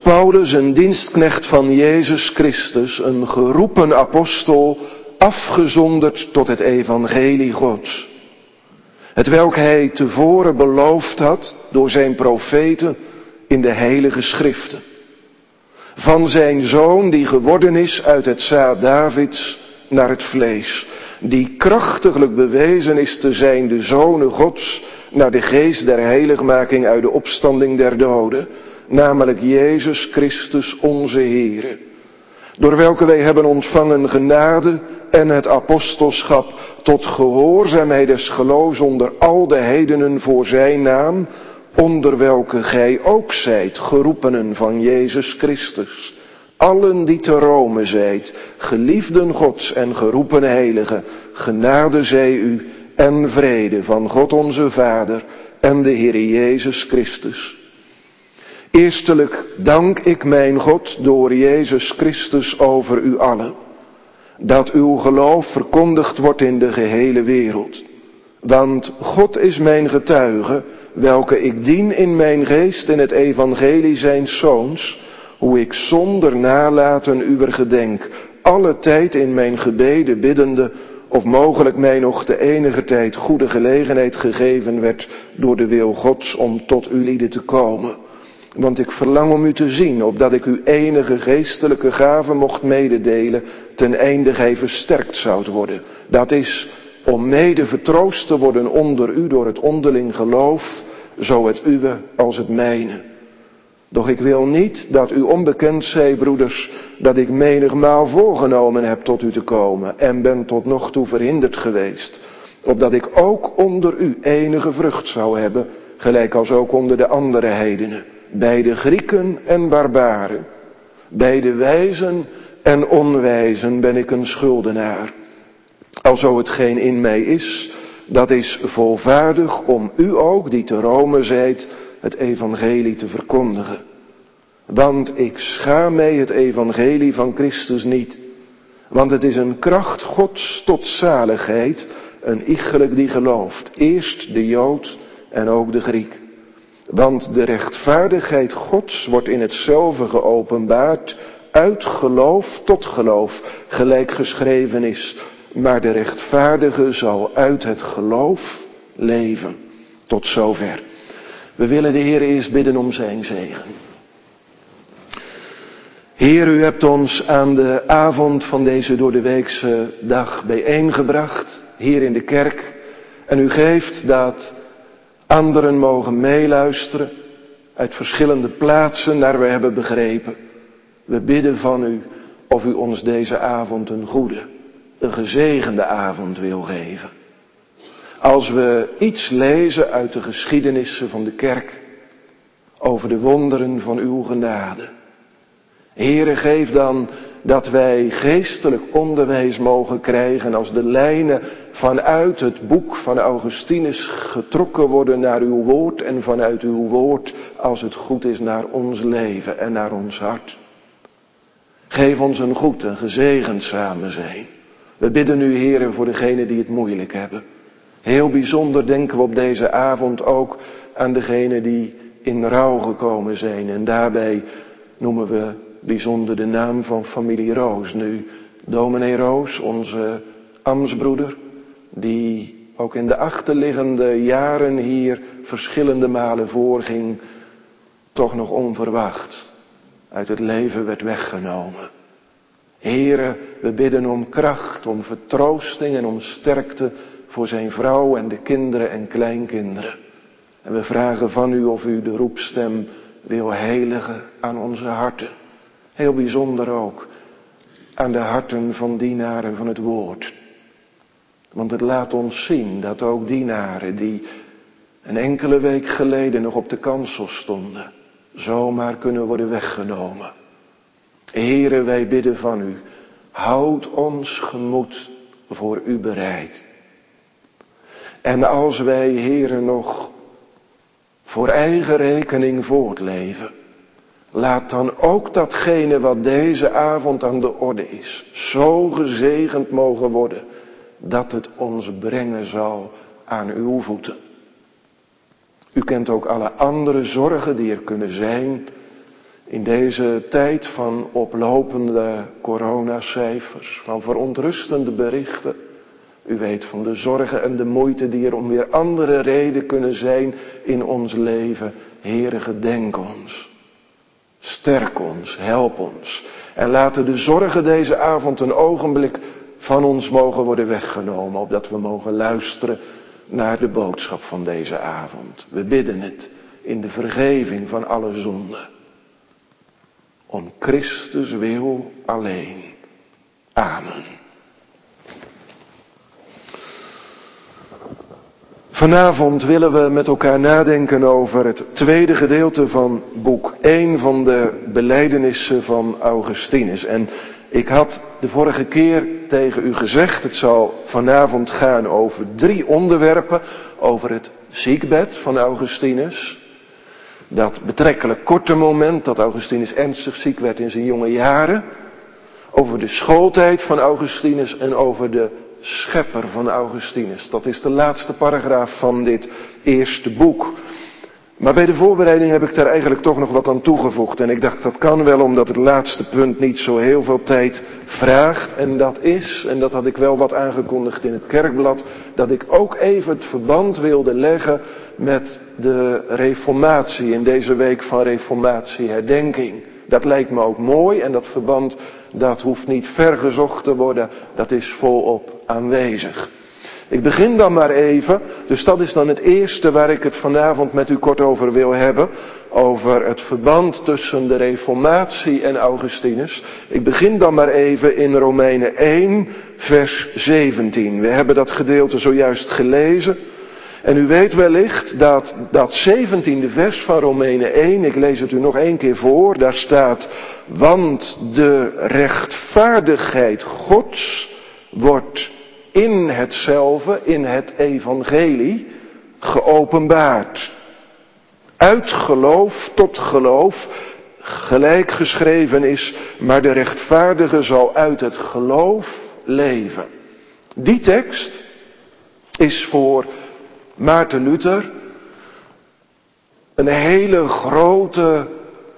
Paulus, een dienstknecht van Jezus Christus, een geroepen apostel, afgezonderd tot het evangelie Gods. Hetwelk hij tevoren beloofd had door zijn profeten in de heilige schriften. Van zijn zoon die geworden is uit het zaad Davids naar het vlees. Die krachtiglijk bewezen is te zijn de Zonen Gods naar de geest der heiligmaking uit de opstanding der doden. Namelijk Jezus Christus onze Heere. Door welke wij hebben ontvangen genade en het apostelschap tot gehoorzaamheid des geloofs onder al de heidenen voor zijn naam, onder welke gij ook zijt, geroepenen van Jezus Christus. Allen die te Rome zijt, geliefden Gods en geroepen heiligen, genade zij u en vrede van God onze Vader en de Heer Jezus Christus. Eerstelijk dank ik mijn God door Jezus Christus over u allen, dat uw geloof verkondigd wordt in de gehele wereld. Want God is mijn getuige, welke ik dien in mijn geest in het evangelie zijns Zoons, hoe ik zonder nalaten uwer gedenk, alle tijd in mijn gebeden biddende, of mogelijk mij nog de enige tijd goede gelegenheid gegeven werd door de wil Gods om tot u lieden te komen. Want ik verlang om u te zien, opdat ik u enige geestelijke gaven mocht mededelen, ten einde gij versterkt zoudt worden. Dat is, om mede vertroost te worden onder u door het onderling geloof, zo het uwe als het mijne. Doch ik wil niet dat u onbekend zij, broeders, dat ik menigmaal voorgenomen heb tot u te komen en ben tot nog toe verhinderd geweest, opdat ik ook onder u enige vrucht zou hebben, gelijk als ook onder de andere heidenen, bij de Grieken en barbaren, bij de wijzen en onwijzen ben ik een schuldenaar. Alzo hetgeen in mij is, dat is volvaardig om u ook, die te Rome zijt, het evangelie te verkondigen. Want ik schaam mij het evangelie van Christus niet. Want het is een kracht Gods tot zaligheid, een iegelijk die gelooft. Eerst de Jood en ook de Griek. Want de rechtvaardigheid Gods wordt in hetzelfde geopenbaard, uit geloof tot geloof, gelijk geschreven is. Maar de rechtvaardige zal uit het geloof leven. Tot zover. We willen de Heer eerst bidden om zijn zegen. Heer, u hebt ons aan de avond van deze doordeweekse dag bijeengebracht, hier in de kerk. En u geeft dat anderen mogen meeluisteren uit verschillende plaatsen naar we hebben begrepen. We bidden van u of u ons deze avond een goede, een gezegende avond wil geven. Als we iets lezen uit de geschiedenissen van de kerk over de wonderen van uw genade. Heere, geef dan dat wij geestelijk onderwijs mogen krijgen als de lijnen vanuit het boek van Augustinus getrokken worden naar uw woord en vanuit uw woord, als het goed is, naar ons leven en naar ons hart. Geef ons een goed en gezegend samen zijn. We bidden u, Heere, voor degenen die het moeilijk hebben. Heel bijzonder denken we op deze avond ook aan degenen die in rouw gekomen zijn. En daarbij noemen we bijzonder de naam van familie Roos. Nu, dominee Roos, onze ambtsbroeder, die ook in de achterliggende jaren hier verschillende malen voorging, toch nog onverwacht uit het leven werd weggenomen. Heere, we bidden om kracht, om vertroosting en om sterkte voor zijn vrouw en de kinderen en kleinkinderen. En we vragen van u of u de roepstem wil heiligen aan onze harten. Heel bijzonder ook aan de harten van dienaren van het woord. Want het laat ons zien dat ook dienaren die een enkele week geleden nog op de kansel stonden, zomaar kunnen worden weggenomen. Heere, wij bidden van u, houd ons gemoed voor u bereid. En als wij, Heere, nog voor eigen rekening voortleven, laat dan ook datgene wat deze avond aan de orde is, zo gezegend mogen worden, dat het ons brengen zal aan uw voeten. U kent ook alle andere zorgen die er kunnen zijn. In deze tijd van oplopende coronacijfers, van verontrustende berichten. U weet van de zorgen en de moeite die er om weer andere reden kunnen zijn in ons leven. Heere, gedenk ons. Sterk ons, help ons. En laten de zorgen deze avond een ogenblik van ons mogen worden weggenomen. Opdat we mogen luisteren naar de boodschap van deze avond. We bidden het in de vergeving van alle zonden. Om Christus wil alleen. Amen. Vanavond willen we met elkaar nadenken over het tweede gedeelte van boek 1 van de belijdenissen van Augustinus. En ik had de vorige keer tegen u gezegd, het zal vanavond gaan over 3 onderwerpen. Over het ziekbed van Augustinus. Dat betrekkelijk korte moment dat Augustinus ernstig ziek werd in zijn jonge jaren. Over de schooltijd van Augustinus en over de schepper van Augustinus. Dat is de laatste paragraaf van dit eerste boek. Maar bij de voorbereiding heb ik daar eigenlijk toch nog wat aan toegevoegd. En ik dacht dat kan wel omdat het laatste punt niet zo heel veel tijd vraagt. En dat is, en dat had ik wel wat aangekondigd in het kerkblad, dat ik ook even het verband wilde leggen met de reformatie in deze week van reformatieherdenking. Dat lijkt me ook mooi en dat verband dat hoeft niet ver gezocht te worden, dat is volop aanwezig. Ik begin dan maar even, dus dat is dan het eerste waar ik het vanavond met u kort over wil hebben. Over het verband tussen de reformatie en Augustinus. Ik begin dan maar even in Romeinen 1 vers 17. We hebben dat gedeelte zojuist gelezen. En u weet wellicht dat 17e vers van Romeinen 1, ik lees het u nog 1 keer voor, daar staat: want de rechtvaardigheid Gods wordt in hetzelfde, in het evangelie, geopenbaard. Uit geloof tot geloof, gelijk geschreven is, maar de rechtvaardige zal uit het geloof leven. Die tekst is voor Maarten Luther een hele grote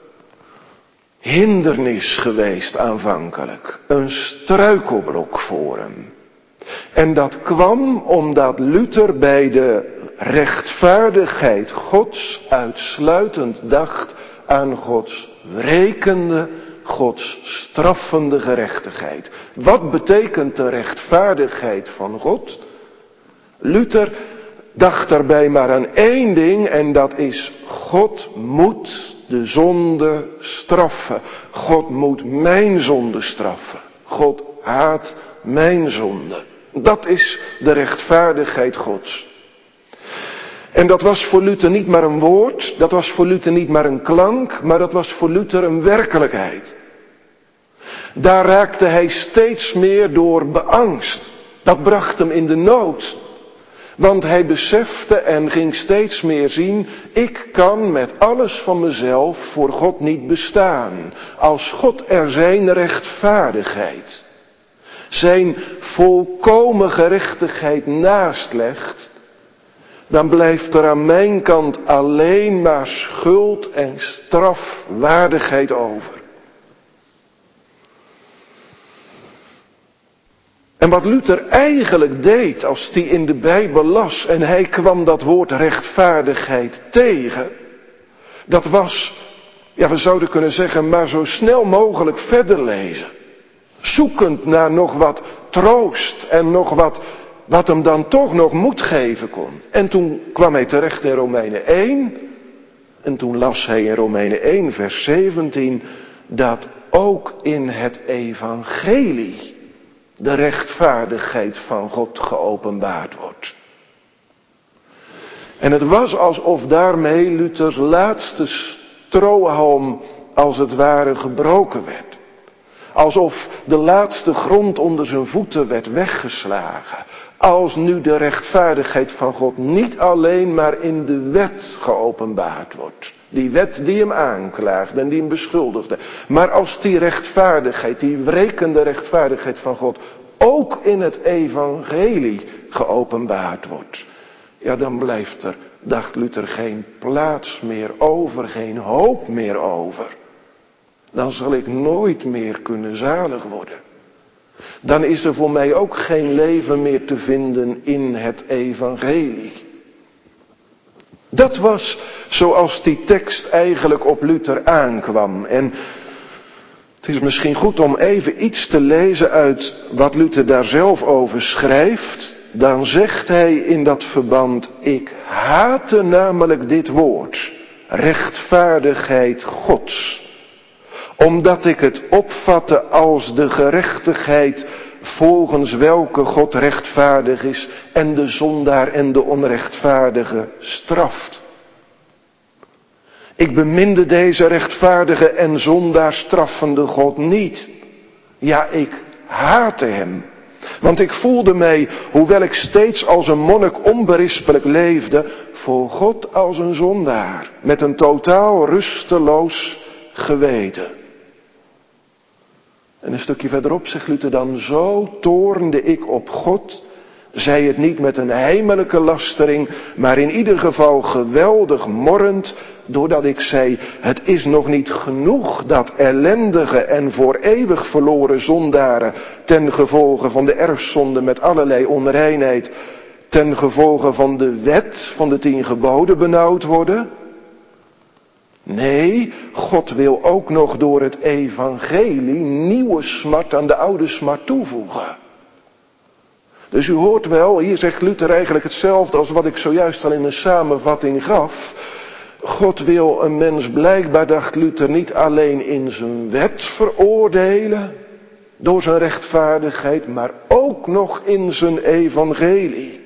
hindernis geweest aanvankelijk. Een struikelblok voor hem. En dat kwam omdat Luther bij de rechtvaardigheid Gods uitsluitend dacht aan Gods wrekende, Gods straffende gerechtigheid. Wat betekent de rechtvaardigheid van God? Luther dacht daarbij maar aan 1 ding en dat is: God moet de zonde straffen. God moet mijn zonde straffen. God haat mijn zonde. Dat is de rechtvaardigheid Gods. En dat was voor Luther niet maar een woord, dat was voor Luther niet maar een klank, maar dat was voor Luther een werkelijkheid. Daar raakte hij steeds meer door beangst. Dat bracht hem in de nood. Want hij besefte en ging steeds meer zien: ik kan met alles van mezelf voor God niet bestaan. Als God er zijn rechtvaardigheid, zijn volkomen gerechtigheid naast legt, dan blijft er aan mijn kant alleen maar schuld en strafwaardigheid over. En wat Luther eigenlijk deed als hij in de Bijbel las en hij kwam dat woord rechtvaardigheid tegen, dat was, ja, we zouden kunnen zeggen, maar zo snel mogelijk verder lezen. Zoekend naar nog wat troost en nog wat hem dan toch nog moed geven kon. En toen kwam hij terecht in Romeinen 1. En toen las hij in Romeinen 1 vers 17 dat ook in het evangelie de rechtvaardigheid van God geopenbaard wordt. En het was alsof daarmee Luthers laatste strohalm als het ware gebroken werd. Alsof de laatste grond onder zijn voeten werd weggeslagen. Als nu de rechtvaardigheid van God niet alleen maar in de wet geopenbaard wordt. Die wet die hem aanklaagde en die hem beschuldigde. Maar als die rechtvaardigheid, die wrekende rechtvaardigheid van God, ook in het evangelie geopenbaard wordt. Ja, dan blijft er, dacht Luther, geen plaats meer over, geen hoop meer over dan zal ik nooit meer kunnen zalig worden. Dan is er voor mij ook geen leven meer te vinden in het evangelie. Dat was zoals die tekst eigenlijk op Luther aankwam. En het is misschien goed om even iets te lezen uit wat Luther daar zelf over schrijft. Dan zegt hij in dat verband: ik haatte namelijk dit woord, rechtvaardigheid Gods, omdat ik het opvatte als de gerechtigheid volgens welke God rechtvaardig is en de zondaar en de onrechtvaardige straft. Ik beminde deze rechtvaardige en zondaar straffende God niet. Ja, ik haatte hem. Want ik voelde mij, hoewel ik steeds als een monnik onberispelijk leefde, voor God als een zondaar, met een totaal rusteloos geweten. En een stukje verderop zegt Luther dan: zo toornde ik op God, zij het niet met een heimelijke lastering, maar in ieder geval geweldig morrend, doordat ik zei: het is nog niet genoeg dat ellendige en voor eeuwig verloren zondaren ten gevolge van de erfzonde met allerlei onreinheid, ten gevolge van de wet van de 10 geboden benauwd worden. Nee, God wil ook nog door het evangelie nieuwe smart aan de oude smart toevoegen. Dus u hoort wel, hier zegt Luther eigenlijk hetzelfde als wat ik zojuist al in een samenvatting gaf. God wil een mens blijkbaar, dacht Luther, niet alleen in zijn wet veroordelen, door zijn rechtvaardigheid, maar ook nog in zijn evangelie.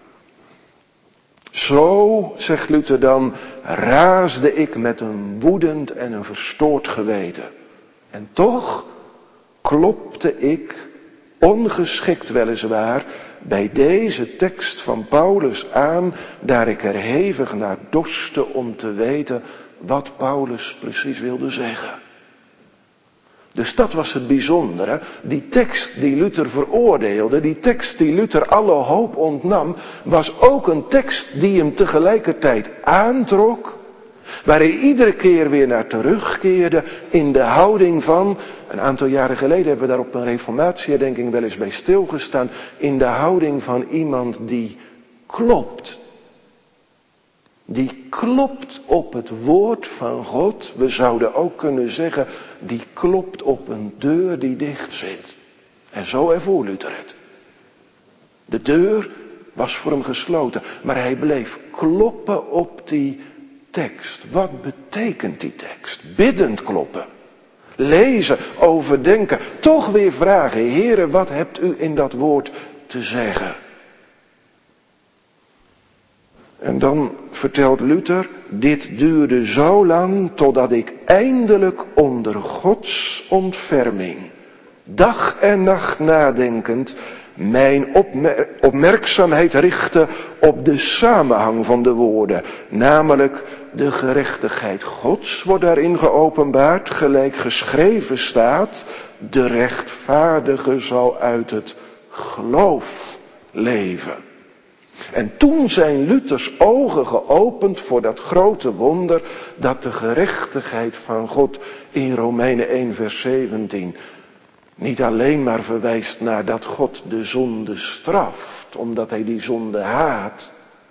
Zo, zegt Luther dan, raasde ik met een woedend en een verstoord geweten. En toch klopte ik, ongeschikt weliswaar, bij deze tekst van Paulus aan, daar ik er hevig naar dorstte om te weten wat Paulus precies wilde zeggen. Dus dat was het bijzondere. Die tekst die Luther veroordeelde, die tekst die Luther alle hoop ontnam, was ook een tekst die hem tegelijkertijd aantrok, waar hij iedere keer weer naar terugkeerde in de houding van, een aantal jaren geleden hebben we daar op een reformatieherdenking wel eens bij stilgestaan, in de houding van iemand die klopt. Die klopt op het woord van God. We zouden ook kunnen zeggen, die klopt op een deur die dicht zit. En zo ervoer Luther het. De deur was voor hem gesloten, maar hij bleef kloppen op die tekst. Wat betekent die tekst? Biddend kloppen. Lezen, overdenken, toch weer vragen: Heere, wat hebt u in dat woord te zeggen? En dan vertelt Luther: dit duurde zo lang totdat ik eindelijk onder Gods ontferming, dag en nacht nadenkend, mijn opmerkzaamheid richtte op de samenhang van de woorden. Namelijk, de gerechtigheid Gods wordt daarin geopenbaard, gelijk geschreven staat: de rechtvaardige zal uit het geloof leven. En toen zijn Luthers ogen geopend voor dat grote wonder, dat de gerechtigheid van God in Romeinen 1 vers 17 niet alleen maar verwijst naar dat God de zonde straft, omdat hij die zonde haat,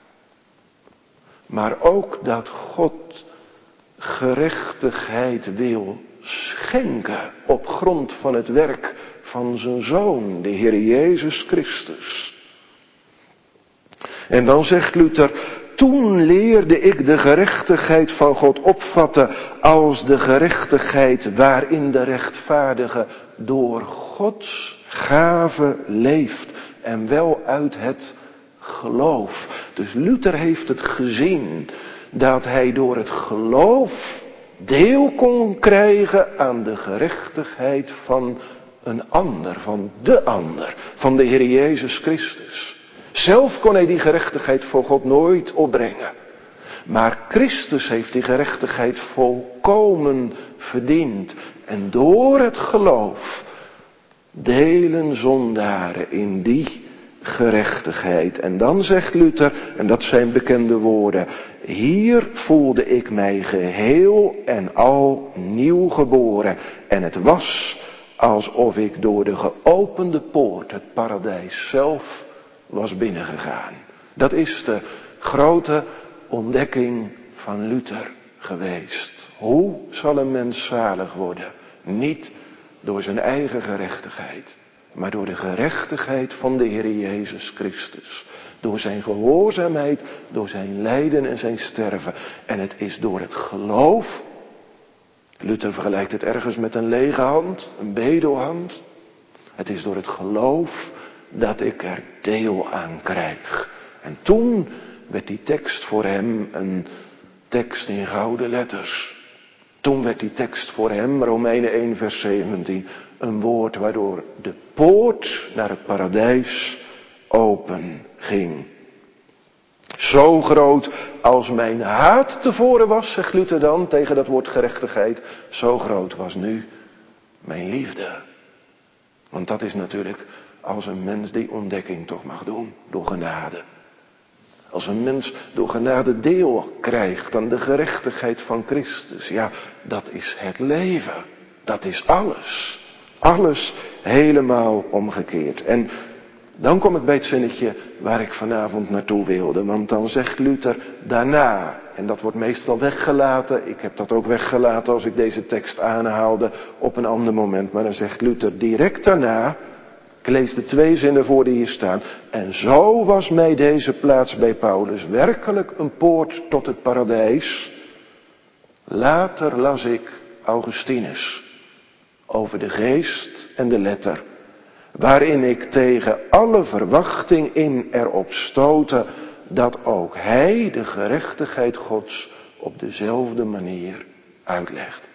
maar ook dat God gerechtigheid wil schenken op grond van het werk van zijn Zoon, de Heer Jezus Christus. En dan zegt Luther: toen leerde ik de gerechtigheid van God opvatten als de gerechtigheid waarin de rechtvaardige door Gods gave leeft en wel uit het geloof. Dus Luther heeft het gezien dat hij door het geloof deel kon krijgen aan de gerechtigheid van een ander, van de ander, van de Heer Jezus Christus. Zelf kon hij die gerechtigheid voor God nooit opbrengen. Maar Christus heeft die gerechtigheid volkomen verdiend. En door het geloof delen zondaren in die gerechtigheid. En dan zegt Luther, en dat zijn bekende woorden, hier voelde ik mij geheel en al nieuw geboren. En het was alsof ik door de geopende poort, het paradijs zelf, was binnengegaan. Dat is de grote ontdekking van Luther geweest. Hoe zal een mens zalig worden? Niet door zijn eigen gerechtigheid, maar door de gerechtigheid van de Heer Jezus Christus. Door zijn gehoorzaamheid, door zijn lijden en zijn sterven. En het is door het geloof. Luther vergelijkt het ergens met een lege hand, een bedelhand. Het is door het geloof dat ik er deel aan krijg. En toen werd die tekst voor hem een tekst in gouden letters. Toen werd die tekst voor hem, Romeinen 1 vers 17, een woord waardoor de poort naar het paradijs open ging. Zo groot als mijn haat tevoren was, zegt Luther dan tegen dat woord gerechtigheid, zo groot was nu mijn liefde. Want dat is natuurlijk als een mens die ontdekking toch mag doen, door genade. Als een mens door genade deel krijgt aan de gerechtigheid van Christus, ja, dat is het leven. Dat is alles. Alles helemaal omgekeerd. En dan kom ik bij het zinnetje waar ik vanavond naartoe wilde. Want dan zegt Luther daarna, en dat wordt meestal weggelaten. Ik heb dat ook weggelaten als ik deze tekst aanhaalde op een ander moment. Maar dan zegt Luther direct daarna, ik lees de 2 zinnen voor die hier staan. En zo was mij deze plaats bij Paulus werkelijk een poort tot het paradijs. Later las ik Augustinus over de geest en de letter, waarin ik tegen alle verwachting in erop stootte dat ook hij de gerechtigheid Gods op dezelfde manier uitlegt.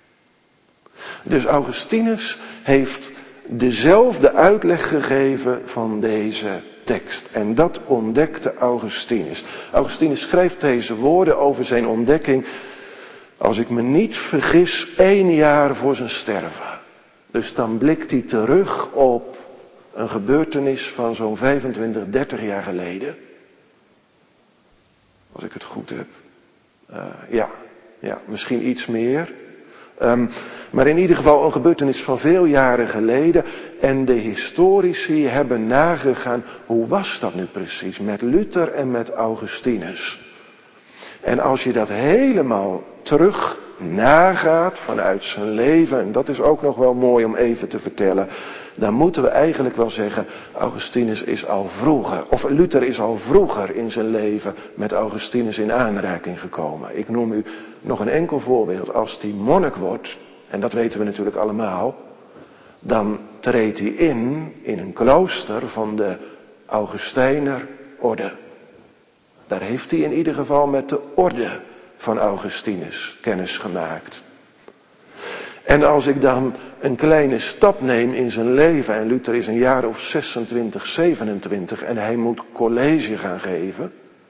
Dus Augustinus heeft dezelfde uitleg gegeven van deze tekst. En dat ontdekte Augustinus. Augustinus schrijft deze woorden over zijn ontdekking, als ik me niet vergis, 1 jaar voor zijn sterven. Dus dan blikt hij terug op een gebeurtenis van zo'n 25, 30 jaar geleden. Als ik het goed heb. Ja, misschien iets meer. Maar in ieder geval een gebeurtenis van veel jaren geleden. En de historici hebben nagegaan, hoe was dat nu precies met Luther en met Augustinus? En als je dat helemaal terug nagaat vanuit zijn leven, en dat is ook nog wel mooi om even te vertellen, dan moeten we eigenlijk wel zeggen, Augustinus is al vroeger, of Luther is al vroeger in zijn leven met Augustinus in aanraking gekomen. Ik noem u nog een enkel voorbeeld. Als hij monnik wordt, en dat weten we natuurlijk allemaal, dan treedt hij in een klooster van de Augustijner orde. Daar heeft hij in ieder geval met de orde van Augustinus kennis gemaakt. En als ik dan een kleine stap neem in zijn leven, en Luther is een jaar of 26, 27 en hij moet college gaan geven,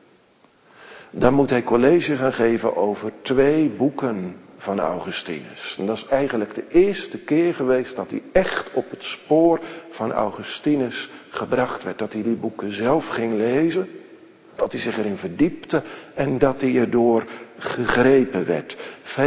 dan moet hij college gaan geven over 2 boeken van Augustinus. En dat is eigenlijk de eerste keer geweest dat hij echt op het spoor van Augustinus gebracht werd. Dat hij die boeken zelf ging lezen, dat hij zich erin verdiepte en dat hij erdoor gegrepen werd.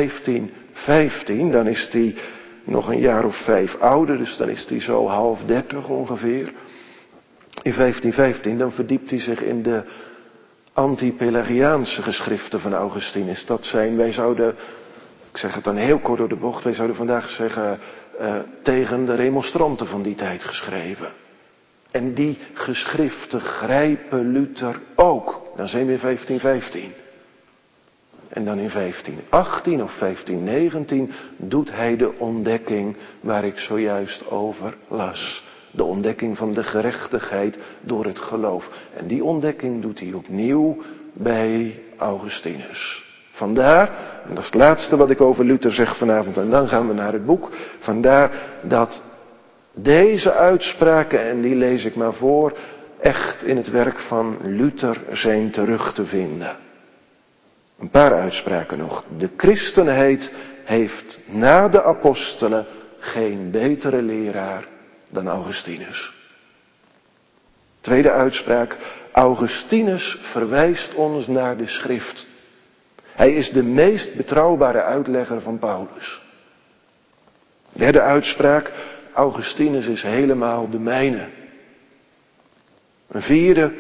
15, dan is hij nog een jaar of 5 ouder, dus dan is hij zo half 30 ongeveer. In 1515 dan verdiept hij zich in de anti-Pelagiaanse geschriften van Augustinus. Dat zijn, wij zouden, ik zeg het dan heel kort door de bocht, wij zouden vandaag zeggen tegen de remonstranten van die tijd geschreven. En die geschriften grijpen Luther ook. Dan zijn we in 1515. En dan in 1518 of 1519 doet hij de ontdekking waar ik zojuist over las. De ontdekking van de gerechtigheid door het geloof. En die ontdekking doet hij opnieuw bij Augustinus. Vandaar, en dat is het laatste wat ik over Luther zeg vanavond, en dan gaan we naar het boek. Vandaar dat deze uitspraken, en die lees ik maar voor, echt in het werk van Luther zijn terug te vinden. Een paar uitspraken nog. De christenheid heeft na de apostelen geen betere leraar dan Augustinus. Tweede uitspraak. Augustinus verwijst ons naar de schrift. Hij is de meest betrouwbare uitlegger van Paulus. Derde uitspraak. Augustinus is helemaal de mijne. Een vierde.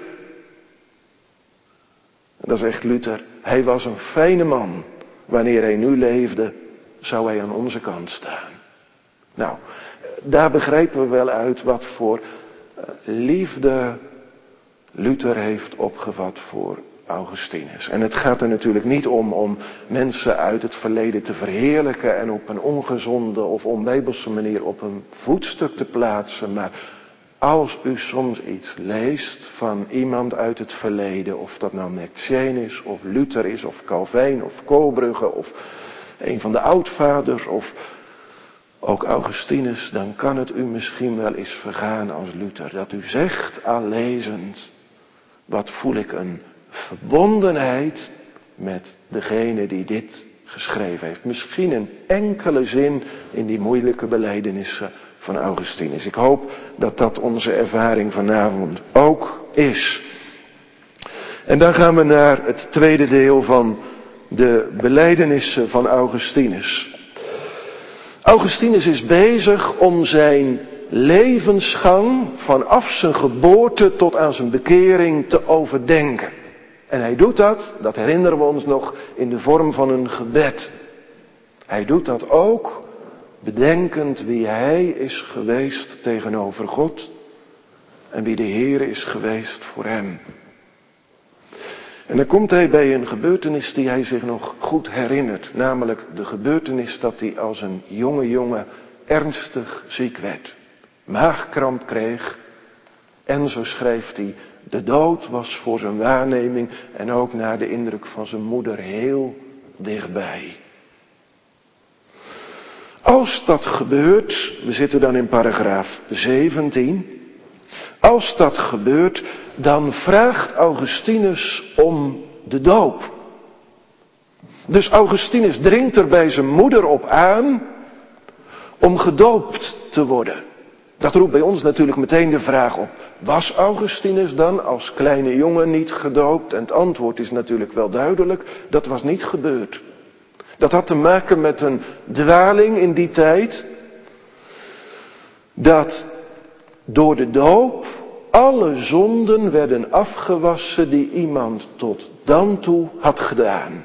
Dat zegt Luther. Hij was een fijne man. Wanneer hij nu leefde, zou hij aan onze kant staan. Nou, daar begrijpen we wel uit wat voor liefde Luther heeft opgevat voor Augustinus. En het gaat er natuurlijk niet om mensen uit het verleden te verheerlijken en op een ongezonde of onbijbelse manier op een voetstuk te plaatsen. Maar als u soms iets leest van iemand uit het verleden, of dat nou Mectien is, of Luther is, of Calvijn, of Koolbrugge, of een van de oudvaders, of ook Augustinus, dan kan het u misschien wel eens vergaan als Luther. Dat u zegt al lezend, wat voel ik een verbondenheid met degene die dit geschreven heeft. Misschien een enkele zin in die moeilijke belijdenissen van Augustinus. Ik hoop dat dat onze ervaring vanavond ook is. En dan gaan we naar het tweede deel van de belijdenissen van Augustinus. Augustinus is bezig om zijn levensgang vanaf zijn geboorte tot aan zijn bekering te overdenken. En hij doet dat herinneren we ons nog, in de vorm van een gebed. Hij doet dat ook bedenkend wie hij is geweest tegenover God en wie de Heer is geweest voor hem. En dan komt hij bij een gebeurtenis die hij zich nog goed herinnert. Namelijk de gebeurtenis dat hij als een jonge jongen ernstig ziek werd. Maagkramp kreeg. En zo schrijft hij, de dood was voor zijn waarneming en ook naar de indruk van zijn moeder heel dichtbij. Als dat gebeurt, we zitten dan in paragraaf 17. Als dat gebeurt, dan vraagt Augustinus om de doop. Dus Augustinus dringt er bij zijn moeder op aan om gedoopt te worden. Dat roept bij ons natuurlijk meteen de vraag op. Was Augustinus dan als kleine jongen niet gedoopt? En het antwoord is natuurlijk wel duidelijk. Dat was niet gebeurd. Dat had te maken met een dwaling in die tijd. Dat door de doop alle zonden werden afgewassen die iemand tot dan toe had gedaan.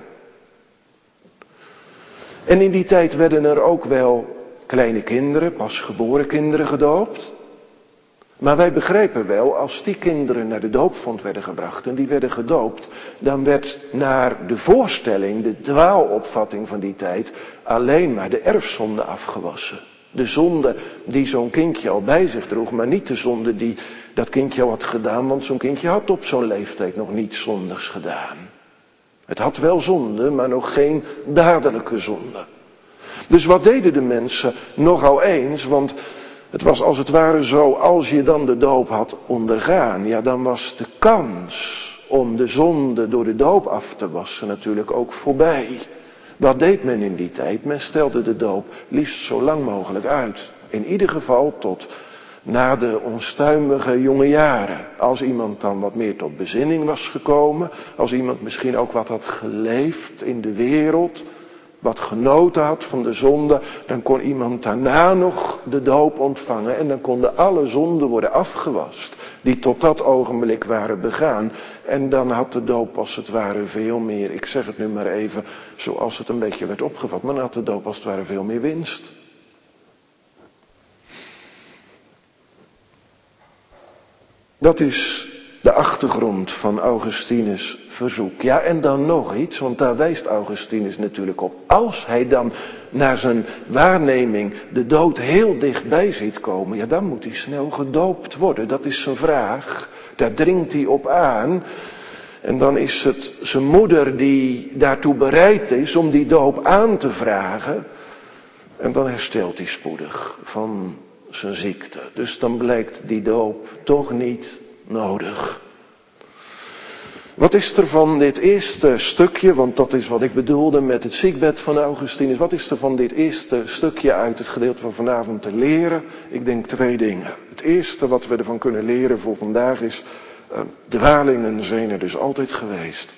En in die tijd werden er ook wel kleine kinderen, pasgeboren kinderen gedoopt. Maar wij begrijpen wel, als die kinderen naar de doopvont werden gebracht en die werden gedoopt, dan werd naar de voorstelling, de dwaalopvatting van die tijd, alleen maar de erfzonde afgewassen. De zonde die zo'n kindje al bij zich droeg, maar niet de zonde die dat kindje al had gedaan, want zo'n kindje had op zo'n leeftijd nog niets zondigs gedaan. Het had wel zonde, maar nog geen dadelijke zonde. Dus wat deden de mensen nogal eens, want het was als het ware zo, als je dan de doop had ondergaan, ja dan was de kans om de zonde door de doop af te wassen natuurlijk ook voorbij. Wat deed men in die tijd? Men stelde de doop liefst zo lang mogelijk uit. In ieder geval tot na de onstuimige jonge jaren. Als iemand dan wat meer tot bezinning was gekomen, als iemand misschien ook wat had geleefd in de wereld, wat genoten had van de zonde, dan kon iemand daarna nog de doop ontvangen en dan konden alle zonden worden afgewast die tot dat ogenblik waren begaan. En dan had de doop als het ware veel meer, ik zeg het nu maar even zoals het een beetje werd opgevat, maar dan had de doop als het ware veel meer winst. Dat is de achtergrond van Augustinus' verzoek. Ja, en dan nog iets, want daar wijst Augustinus natuurlijk op. Als hij dan naar zijn waarneming de dood heel dichtbij ziet komen, ja, dan moet hij snel gedoopt worden. Dat is zijn vraag. Daar dringt hij op aan. En dan is het zijn moeder die daartoe bereid is om die doop aan te vragen. En dan herstelt hij spoedig van zijn ziekte. Dus dan blijkt die doop toch niet nodig. Wat is er van dit eerste stukje, want dat is wat ik bedoelde met het ziekbed van Augustinus. Wat is er van dit eerste stukje uit het gedeelte van vanavond te leren? Ik denk 2 dingen. Het eerste wat we ervan kunnen leren voor vandaag is, dwalingen zijn er dus altijd geweest.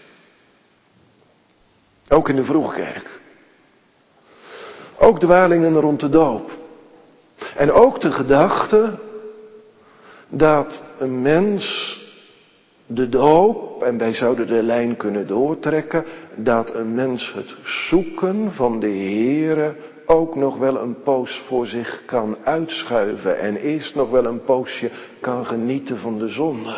Ook in de vroegkerk. Ook dwalingen rond de doop. En ook de gedachte dat een mens de doop, en wij zouden de lijn kunnen doortrekken, dat een mens het zoeken van de Heere ook nog wel een poos voor zich kan uitschuiven en eerst nog wel een poosje kan genieten van de zonde.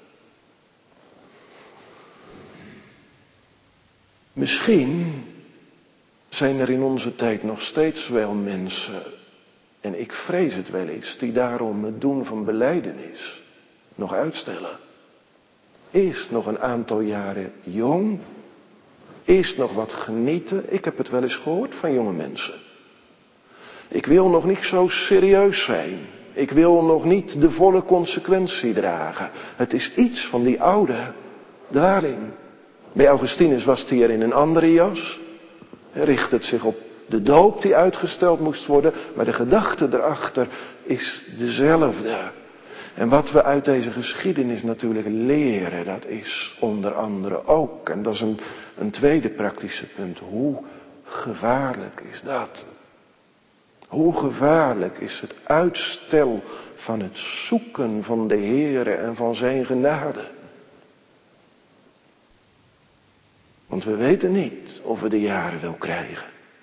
Misschien zijn er in onze tijd nog steeds wel mensen, en ik vrees het wel eens, die daarom het doen van belijdenis nog uitstellen. Eerst nog een aantal jaren jong, eerst nog wat genieten. Ik heb het wel eens gehoord van jonge mensen. Ik wil nog niet zo serieus zijn. Ik wil nog niet de volle consequentie dragen. Het is iets van die oude dwaling. Bij Augustinus was hij er in een andere jas. Hij richt het zich op de doop die uitgesteld moest worden. Maar de gedachte erachter is dezelfde. En wat we uit deze geschiedenis natuurlijk leren, dat is onder andere ook, en dat is een tweede praktische punt, hoe gevaarlijk is dat? Hoe gevaarlijk is het uitstel van het zoeken van de Heere en van zijn genade? Want we weten niet of we de jaren wel krijgen.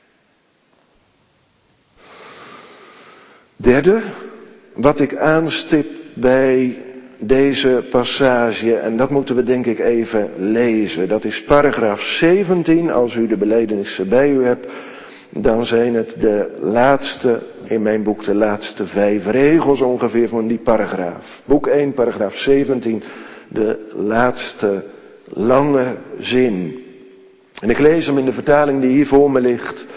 Derde, wat ik aanstip bij deze passage, en dat moeten we denk ik even lezen. Dat is paragraaf 17, als u de belijdenis bij u hebt, dan zijn het de laatste, in mijn boek de laatste 5 regels ongeveer van die paragraaf. Boek 1, paragraaf 17, de laatste lange zin. En ik lees hem in de vertaling die hier voor me ligt.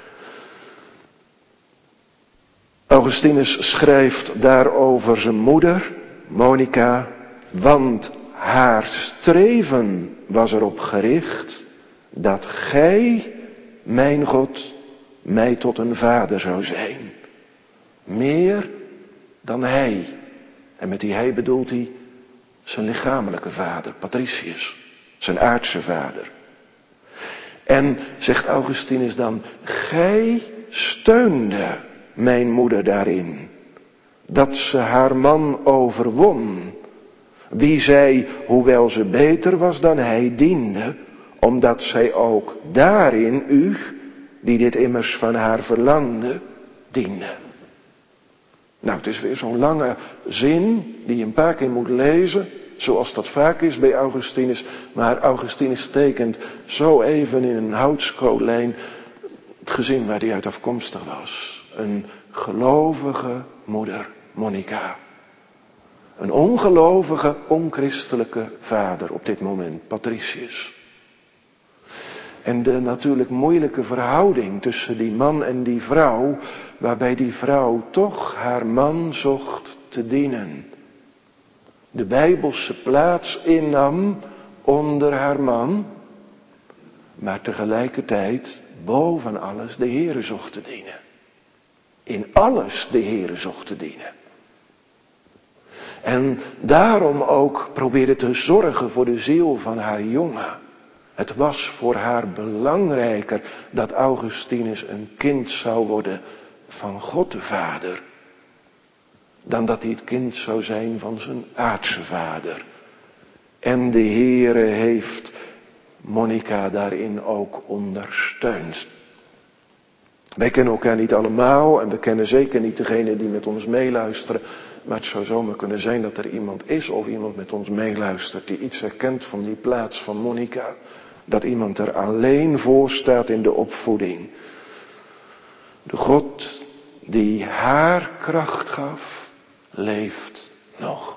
Augustinus schrijft daarover zijn moeder, Monica, want haar streven was erop gericht dat gij, mijn God, mij tot een vader zou zijn. Meer dan hij. En met die hij bedoelt hij zijn lichamelijke vader, Patricius, zijn aardse vader. En, zegt Augustinus dan, gij steunde mijn moeder daarin, dat ze haar man overwon, wie zij, hoewel ze beter was dan hij, diende, omdat zij ook daarin u, die dit immers van haar verlangde, diende. Nou, het is weer zo'n lange zin die je een paar keer moet lezen, zoals dat vaak is bij Augustinus, maar Augustinus tekent zo even in een houtskoolijn het gezin waar hij uit afkomstig was. Een gelovige moeder, Monica. Een ongelovige, onchristelijke vader op dit moment, Patricius. En de natuurlijk moeilijke verhouding tussen die man en die vrouw, waarbij die vrouw toch haar man zocht te dienen. De Bijbelse plaats innam onder haar man, maar tegelijkertijd boven alles de Heere zocht te dienen. In alles de Heere zocht te dienen. En daarom ook probeerde te zorgen voor de ziel van haar jongen. Het was voor haar belangrijker dat Augustinus een kind zou worden van God de Vader, dan dat hij het kind zou zijn van zijn aardse vader. En de Heere heeft Monica daarin ook ondersteund. Wij kennen elkaar niet allemaal en we kennen zeker niet degene die met ons meeluisteren. Maar het zou zomaar kunnen zijn dat er iemand is of iemand met ons meeluistert die iets herkent van die plaats van Monica. Dat iemand er alleen voor staat in de opvoeding. De God die haar kracht gaf, leeft nog.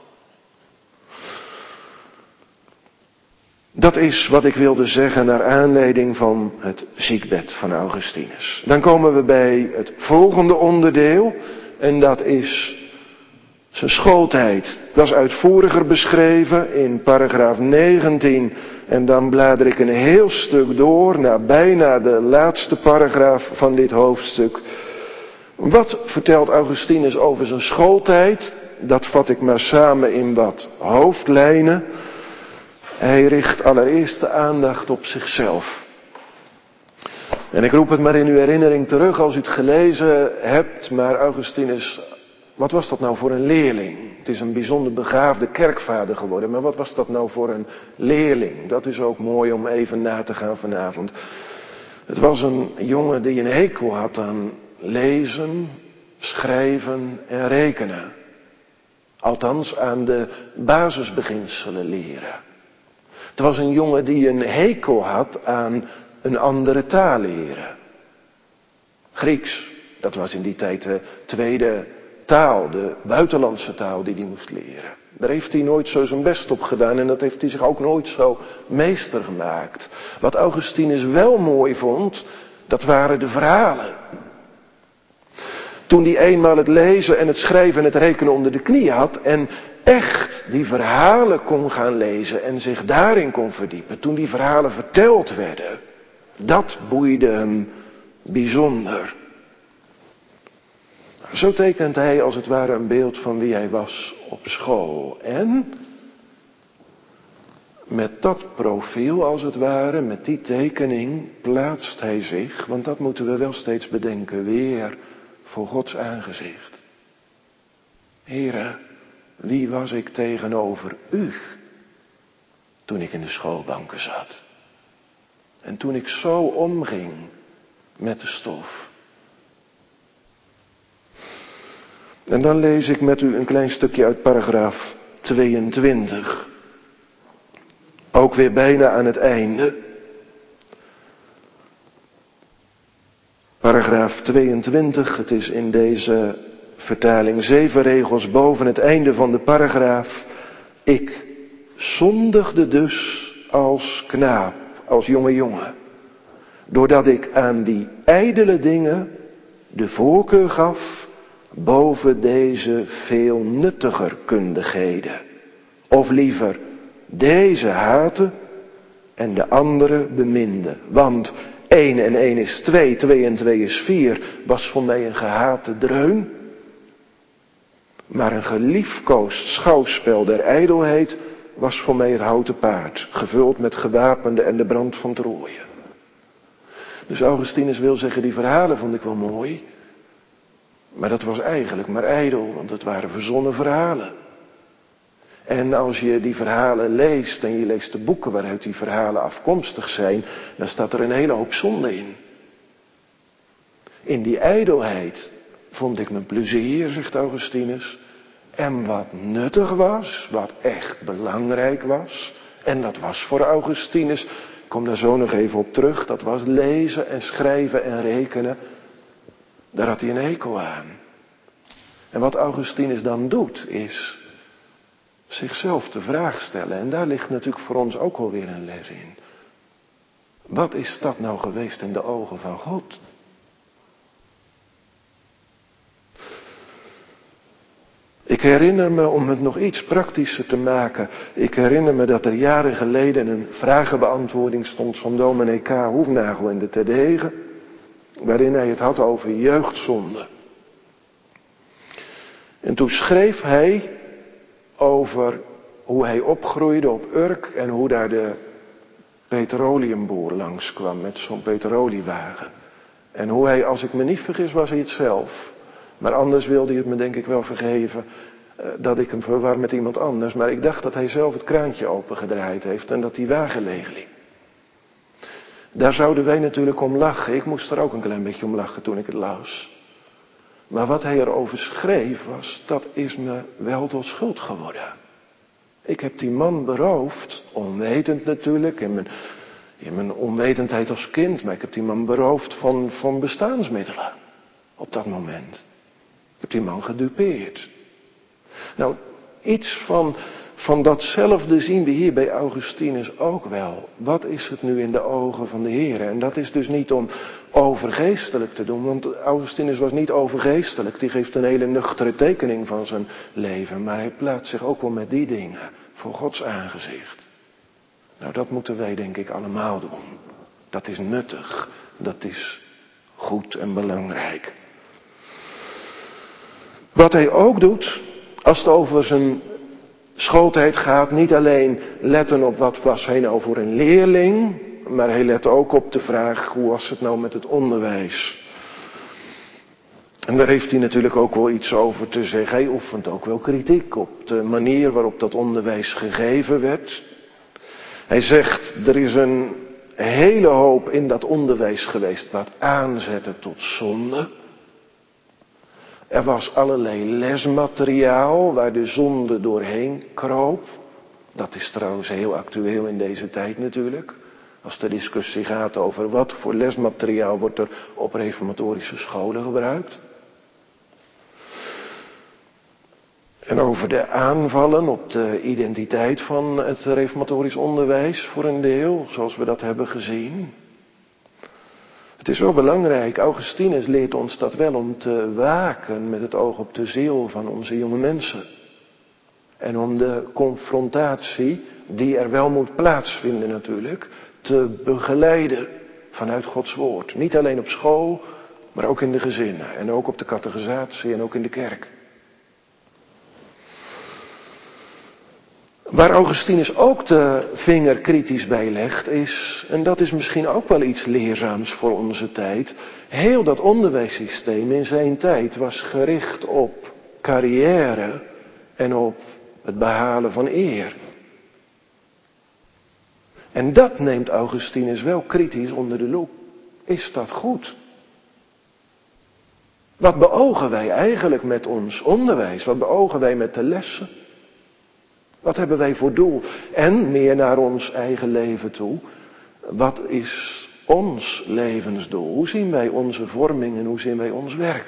Dat is wat ik wilde zeggen naar aanleiding van het ziekbed van Augustinus. Dan komen we bij het volgende onderdeel en dat is Zijn schooltijd was uitvoeriger beschreven in paragraaf 19. En dan blader ik een heel stuk door naar bijna de laatste paragraaf van dit hoofdstuk. Wat vertelt Augustinus over zijn schooltijd? Dat vat ik maar samen in wat hoofdlijnen. Hij richt allereerst de aandacht op zichzelf. En ik roep het maar in uw herinnering terug als u het gelezen hebt. Maar Augustinus, wat was dat nou voor een leerling? Het is een bijzonder begaafde kerkvader geworden. Maar wat was dat nou voor een leerling? Dat is ook mooi om even na te gaan vanavond. Het was een jongen die een hekel had aan lezen, schrijven en rekenen. Althans aan de basisbeginselen leren. Het was een jongen die een hekel had aan een andere taal leren. Grieks, dat was in die tijd de tweede taal, de buitenlandse taal die hij moest leren. Daar heeft hij nooit zo zijn best op gedaan en dat heeft hij zich ook nooit zo meester gemaakt. Wat Augustinus wel mooi vond, dat waren de verhalen. Toen hij eenmaal het lezen en het schrijven en het rekenen onder de knie had en echt die verhalen kon gaan lezen en zich daarin kon verdiepen. Toen die verhalen verteld werden, dat boeide hem bijzonder. Zo tekent hij als het ware een beeld van wie hij was op school. En met dat profiel als het ware, met die tekening, plaatst hij zich, want dat moeten we wel steeds bedenken, weer voor Gods aangezicht. Here, wie was ik tegenover u toen ik in de schoolbanken zat? En toen ik zo omging met de stof. En dan lees ik met u een klein stukje uit paragraaf 22. Ook weer bijna aan het einde. Paragraaf 22, het is in deze vertaling 7 regels boven het einde van de paragraaf. Ik zondigde dus als knaap, als jonge jongen. Doordat ik aan die ijdele dingen de voorkeur gaf boven deze veel nuttiger kundigheden. Of liever, deze haatte en de andere beminde. Want 1 en 1 is 2, 2 en 2 is 4 was voor mij een gehate dreun. Maar een geliefkoosd schouwspel der ijdelheid was voor mij het houten paard, gevuld met gewapende en de brand van Troje. Dus Augustinus wil zeggen, die verhalen vond ik wel mooi. Maar dat was eigenlijk maar ijdel, want het waren verzonnen verhalen. En als je die verhalen leest en je leest de boeken waaruit die verhalen afkomstig zijn, dan staat er een hele hoop zonde in. In die ijdelheid vond ik mijn plezier, zegt Augustinus. En wat nuttig was, wat echt belangrijk was, en dat was voor Augustinus, ik kom daar zo nog even op terug, dat was lezen en schrijven en rekenen. Daar had hij een hekel aan. En wat Augustinus dan doet, is zichzelf de vraag stellen. En daar ligt natuurlijk voor ons ook alweer een les in. Wat is dat nou geweest in de ogen van God? Ik herinner me, om het nog iets praktischer te maken, ik herinner me dat er jaren geleden een vragenbeantwoording stond van dominee K. Hoefnagel in de Terdege, waarin hij het had over jeugdzonde. En toen schreef hij over hoe hij opgroeide op Urk en hoe daar de petroleumboer langskwam met zo'n petroliewagen. En hoe hij, als ik me niet vergis, was hij het zelf. Maar anders wilde hij het me denk ik wel vergeven dat ik hem verwar met iemand anders. Maar ik dacht dat hij zelf het kraantje opengedraaid heeft en dat die wagen leeg liep. Daar zouden wij natuurlijk om lachen. Ik moest er ook een klein beetje om lachen toen ik het las. Maar wat hij erover schreef was, dat is me wel tot schuld geworden. Ik heb die man beroofd, onwetend natuurlijk, in mijn onwetendheid als kind. Maar ik heb die man beroofd van bestaansmiddelen op dat moment. Ik heb die man gedupeerd. Nou, iets van van datzelfde zien we hier bij Augustinus ook wel. Wat is het nu in de ogen van de Heer? En dat is dus niet om overgeestelijk te doen, want Augustinus was niet overgeestelijk. Die geeft een hele nuchtere tekening van zijn leven, maar hij plaatst zich ook wel met die dingen voor Gods aangezicht. Nou, dat moeten wij denk ik allemaal doen. Dat is nuttig, dat is goed en belangrijk. Wat hij ook doet, als het over zijn schooltijd gaat, niet alleen letten op wat was hij nou voor een leerling, maar hij let ook op de vraag, hoe was het nou met het onderwijs? En daar heeft hij natuurlijk ook wel iets over te zeggen. Hij oefent ook wel kritiek op de manier waarop dat onderwijs gegeven werd. Hij zegt, er is een hele hoop in dat onderwijs geweest wat aanzette tot zonde. Er was allerlei lesmateriaal waar de zonde doorheen kroop. Dat is trouwens heel actueel in deze tijd natuurlijk. Als de discussie gaat over wat voor lesmateriaal wordt er op reformatorische scholen gebruikt. En over de aanvallen op de identiteit van het reformatorisch onderwijs voor een deel, zoals we dat hebben gezien. Het is wel belangrijk, Augustinus leert ons dat wel om te waken met het oog op de ziel van onze jonge mensen. En om de confrontatie, die er wel moet plaatsvinden natuurlijk, te begeleiden vanuit Gods woord. Niet alleen op school, maar ook in de gezinnen en ook op de catechisatie en ook in de kerk. Waar Augustinus ook de vinger kritisch bij legt is, en dat is misschien ook wel iets leerzaams voor onze tijd, heel dat onderwijssysteem in zijn tijd was gericht op carrière en op het behalen van eer. En dat neemt Augustinus wel kritisch onder de loep. Is dat goed? Wat beogen wij eigenlijk met ons onderwijs? Wat beogen wij met de lessen? Wat hebben wij voor doel? En meer naar ons eigen leven toe. Wat is ons levensdoel? Hoe zien wij onze vorming en hoe zien wij ons werk?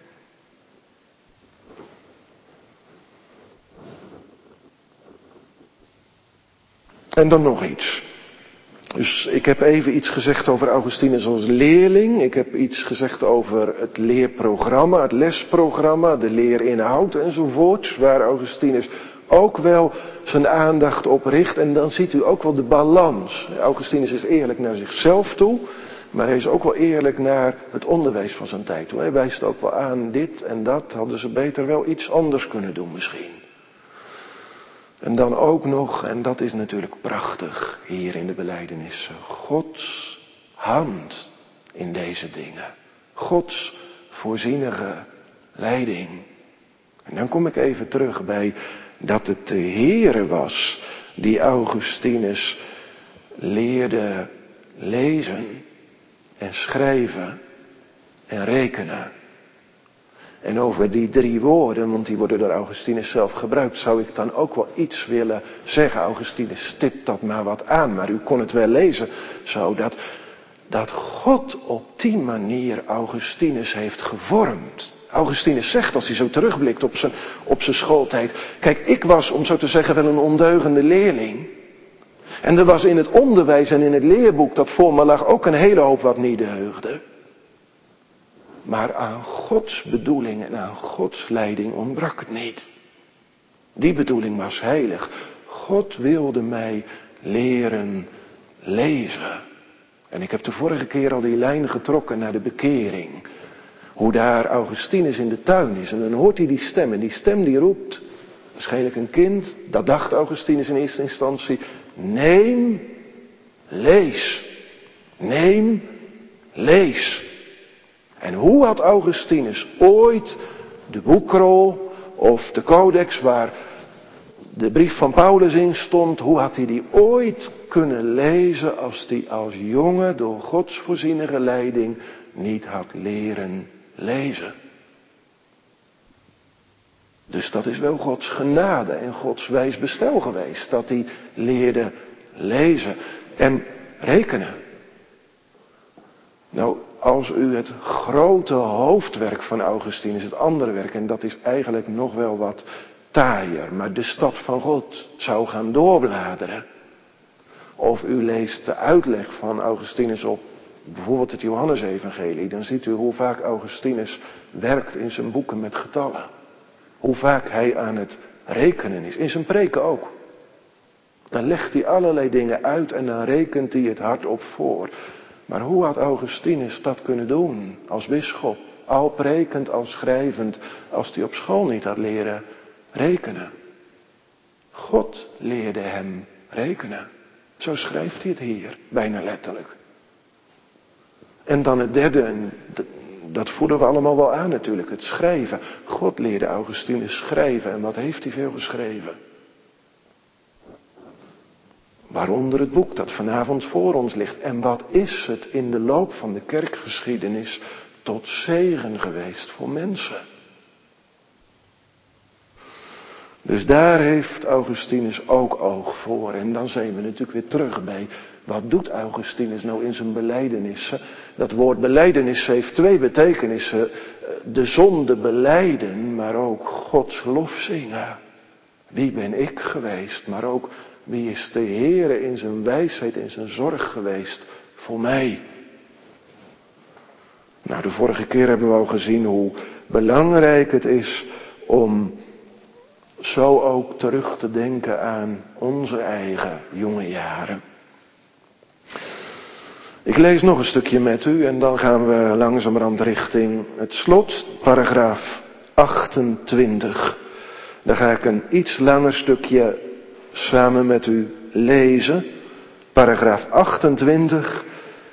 En dan nog iets. Dus ik heb even iets gezegd over Augustinus als leerling. Ik heb iets gezegd over het leerprogramma, het lesprogramma, de leerinhoud enzovoort. Waar Augustinus ook wel zijn aandacht op richt. En dan ziet u ook wel de balans. Augustinus is eerlijk naar zichzelf toe. Maar hij is ook wel eerlijk naar het onderwijs van zijn tijd toe. Hij wijst ook wel aan dit en dat. Hadden ze beter wel iets anders kunnen doen misschien. En dan ook nog, en dat is natuurlijk prachtig hier in de belijdenis, Gods hand in deze dingen. Gods voorzienige leiding. En dan kom ik even terug bij dat het de Heere was die Augustinus leerde lezen en schrijven en rekenen. En over die 3 woorden, want die worden door Augustinus zelf gebruikt, zou ik dan ook wel iets willen zeggen. Augustinus stipt dat maar wat aan, maar u kon het wel lezen, zo dat God op die manier Augustinus heeft gevormd. Augustinus zegt, als hij zo terugblikt op zijn schooltijd, kijk, ik was, om zo te zeggen, wel een ondeugende leerling. En er was in het onderwijs en in het leerboek dat voor me lag ook een hele hoop wat niet deugde. Maar aan Gods bedoeling en aan Gods leiding ontbrak het niet. Die bedoeling was heilig. God wilde mij leren lezen. En ik heb de vorige keer al die lijn getrokken naar de bekering. Hoe daar Augustinus in de tuin is. En dan hoort hij die stem. En die stem die roept, waarschijnlijk een kind, dat dacht Augustinus in eerste instantie. Neem, lees. Neem, lees. En hoe had Augustinus ooit de boekrol of de codex waar de brief van Paulus in stond, hoe had hij die ooit kunnen lezen als die als jongen door Gods voorzienige leiding niet had leren lezen? Dus dat is wel Gods genade en Gods wijs bestel geweest, dat hij leerde lezen en rekenen. Nou, als u het grote hoofdwerk van Augustinus, het andere werk, en dat is eigenlijk nog wel wat taaier, maar de stad van God zou gaan doorbladeren. Of u leest de uitleg van Augustinus op bijvoorbeeld het Johannesevangelie, dan ziet u hoe vaak Augustinus werkt in zijn boeken met getallen. Hoe vaak hij aan het rekenen is, in zijn preken ook. Dan legt hij allerlei dingen uit en dan rekent hij het hardop voor. Maar hoe had Augustinus dat kunnen doen als bisschop? Al prekend, al schrijvend, als hij op school niet had leren rekenen. God leerde hem rekenen. Zo schrijft hij het hier, bijna letterlijk. En dan het derde, en dat voelen we allemaal wel aan natuurlijk, het schrijven. God leerde Augustinus schrijven en wat heeft hij veel geschreven? Waaronder het boek dat vanavond voor ons ligt. En wat is het in de loop van de kerkgeschiedenis tot zegen geweest voor mensen? Dus daar heeft Augustinus ook oog voor. En dan zijn we natuurlijk weer terug bij, wat doet Augustinus nou in zijn belijdenissen? Dat woord belijdenis heeft twee betekenissen. De zonde belijden, maar ook Gods lof zingen. Wie ben ik geweest, maar ook wie is de Heere in zijn wijsheid, in zijn zorg geweest voor mij? Nou, de vorige keer hebben we al gezien hoe belangrijk het is om zo ook terug te denken aan onze eigen jonge jaren. Ik lees nog een stukje met u en dan gaan we langzamerhand richting het slot, paragraaf 28. Dan ga ik een iets langer stukje samen met u lezen. Paragraaf 28.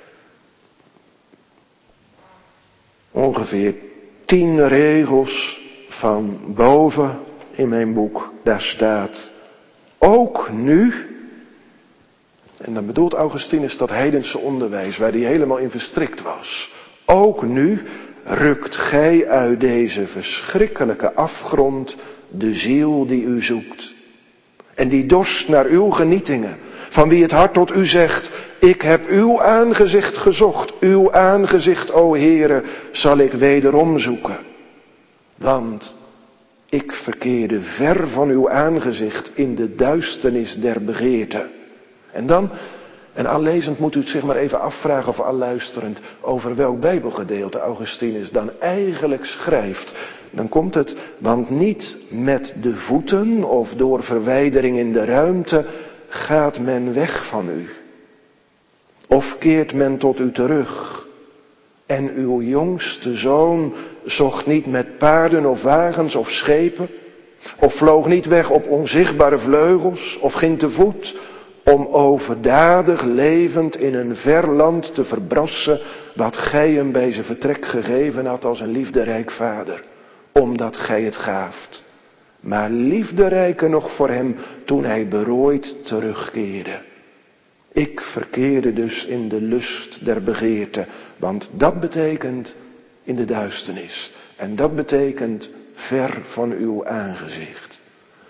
Ongeveer 10 regels van boven in mijn boek. Daar staat, ook nu, en dan bedoelt Augustinus dat heidense onderwijs waar hij helemaal in verstrikt was. Ook nu rukt gij uit deze verschrikkelijke afgrond de ziel die u zoekt. En die dorst naar uw genietingen, van wie het hart tot u zegt, ik heb uw aangezicht gezocht, uw aangezicht, o Heere, zal ik wederom zoeken. Want ik verkeerde ver van uw aangezicht in de duisternis der begeerte. En dan, en aanlezend moet u het zich maar even afvragen of alluisterend, over welk Bijbelgedeelte Augustinus dan eigenlijk schrijft. Dan komt het, want niet met de voeten of door verwijdering in de ruimte gaat men weg van u. Of keert men tot u terug. En uw jongste zoon zocht niet met paarden of wagens of schepen. Of vloog niet weg op onzichtbare vleugels. Of ging te voet om overdadig levend in een ver land te verbrassen wat gij hem bij zijn vertrek gegeven had als een liefderijk vader. Omdat gij het gaaft. Maar liefderijker nog voor hem toen hij berooid terugkeerde. Ik verkeerde dus in de lust der begeerte. Want dat betekent in de duisternis. En dat betekent ver van uw aangezicht.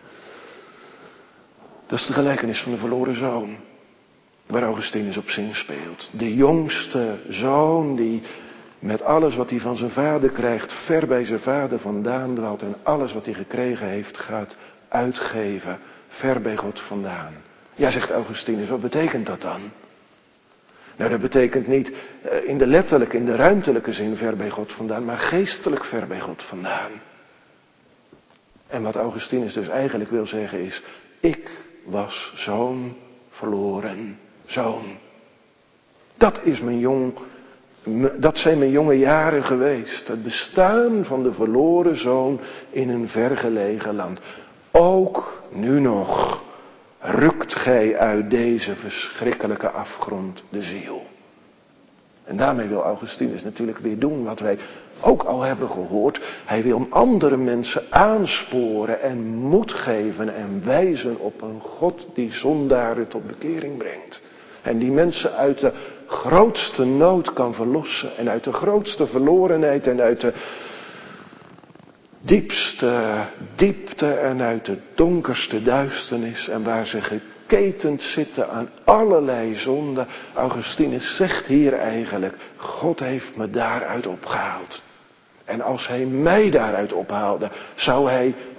Dat is de gelijkenis van de verloren zoon. Waar Augustinus op zinspeelt. De jongste zoon die met alles wat hij van zijn vader krijgt, ver bij zijn vader vandaan dwaalt. En alles wat hij gekregen heeft gaat uitgeven, ver bij God vandaan. Ja, zegt Augustinus, wat betekent dat dan? Nou, dat betekent niet in de ruimtelijke zin ver bij God vandaan, maar geestelijk ver bij God vandaan. En wat Augustinus dus eigenlijk wil zeggen is, ik was zo'n verloren zoon. Dat zijn mijn jonge jaren geweest. Het bestaan van de verloren zoon in een vergelegen land. Ook nu nog rukt gij uit deze verschrikkelijke afgrond de ziel. En daarmee wil Augustinus natuurlijk weer doen wat wij ook al hebben gehoord. Hij wil andere mensen aansporen en moed geven en wijzen op een God die zondaren tot bekering brengt. En die mensen uit de grootste nood kan verlossen. En uit de grootste verlorenheid en uit de diepste diepte en uit de donkerste duisternis. En waar ze geketend zitten aan allerlei zonden. Augustinus zegt hier eigenlijk, God heeft me daaruit opgehaald. En als hij mij daaruit ophaalde, zou hij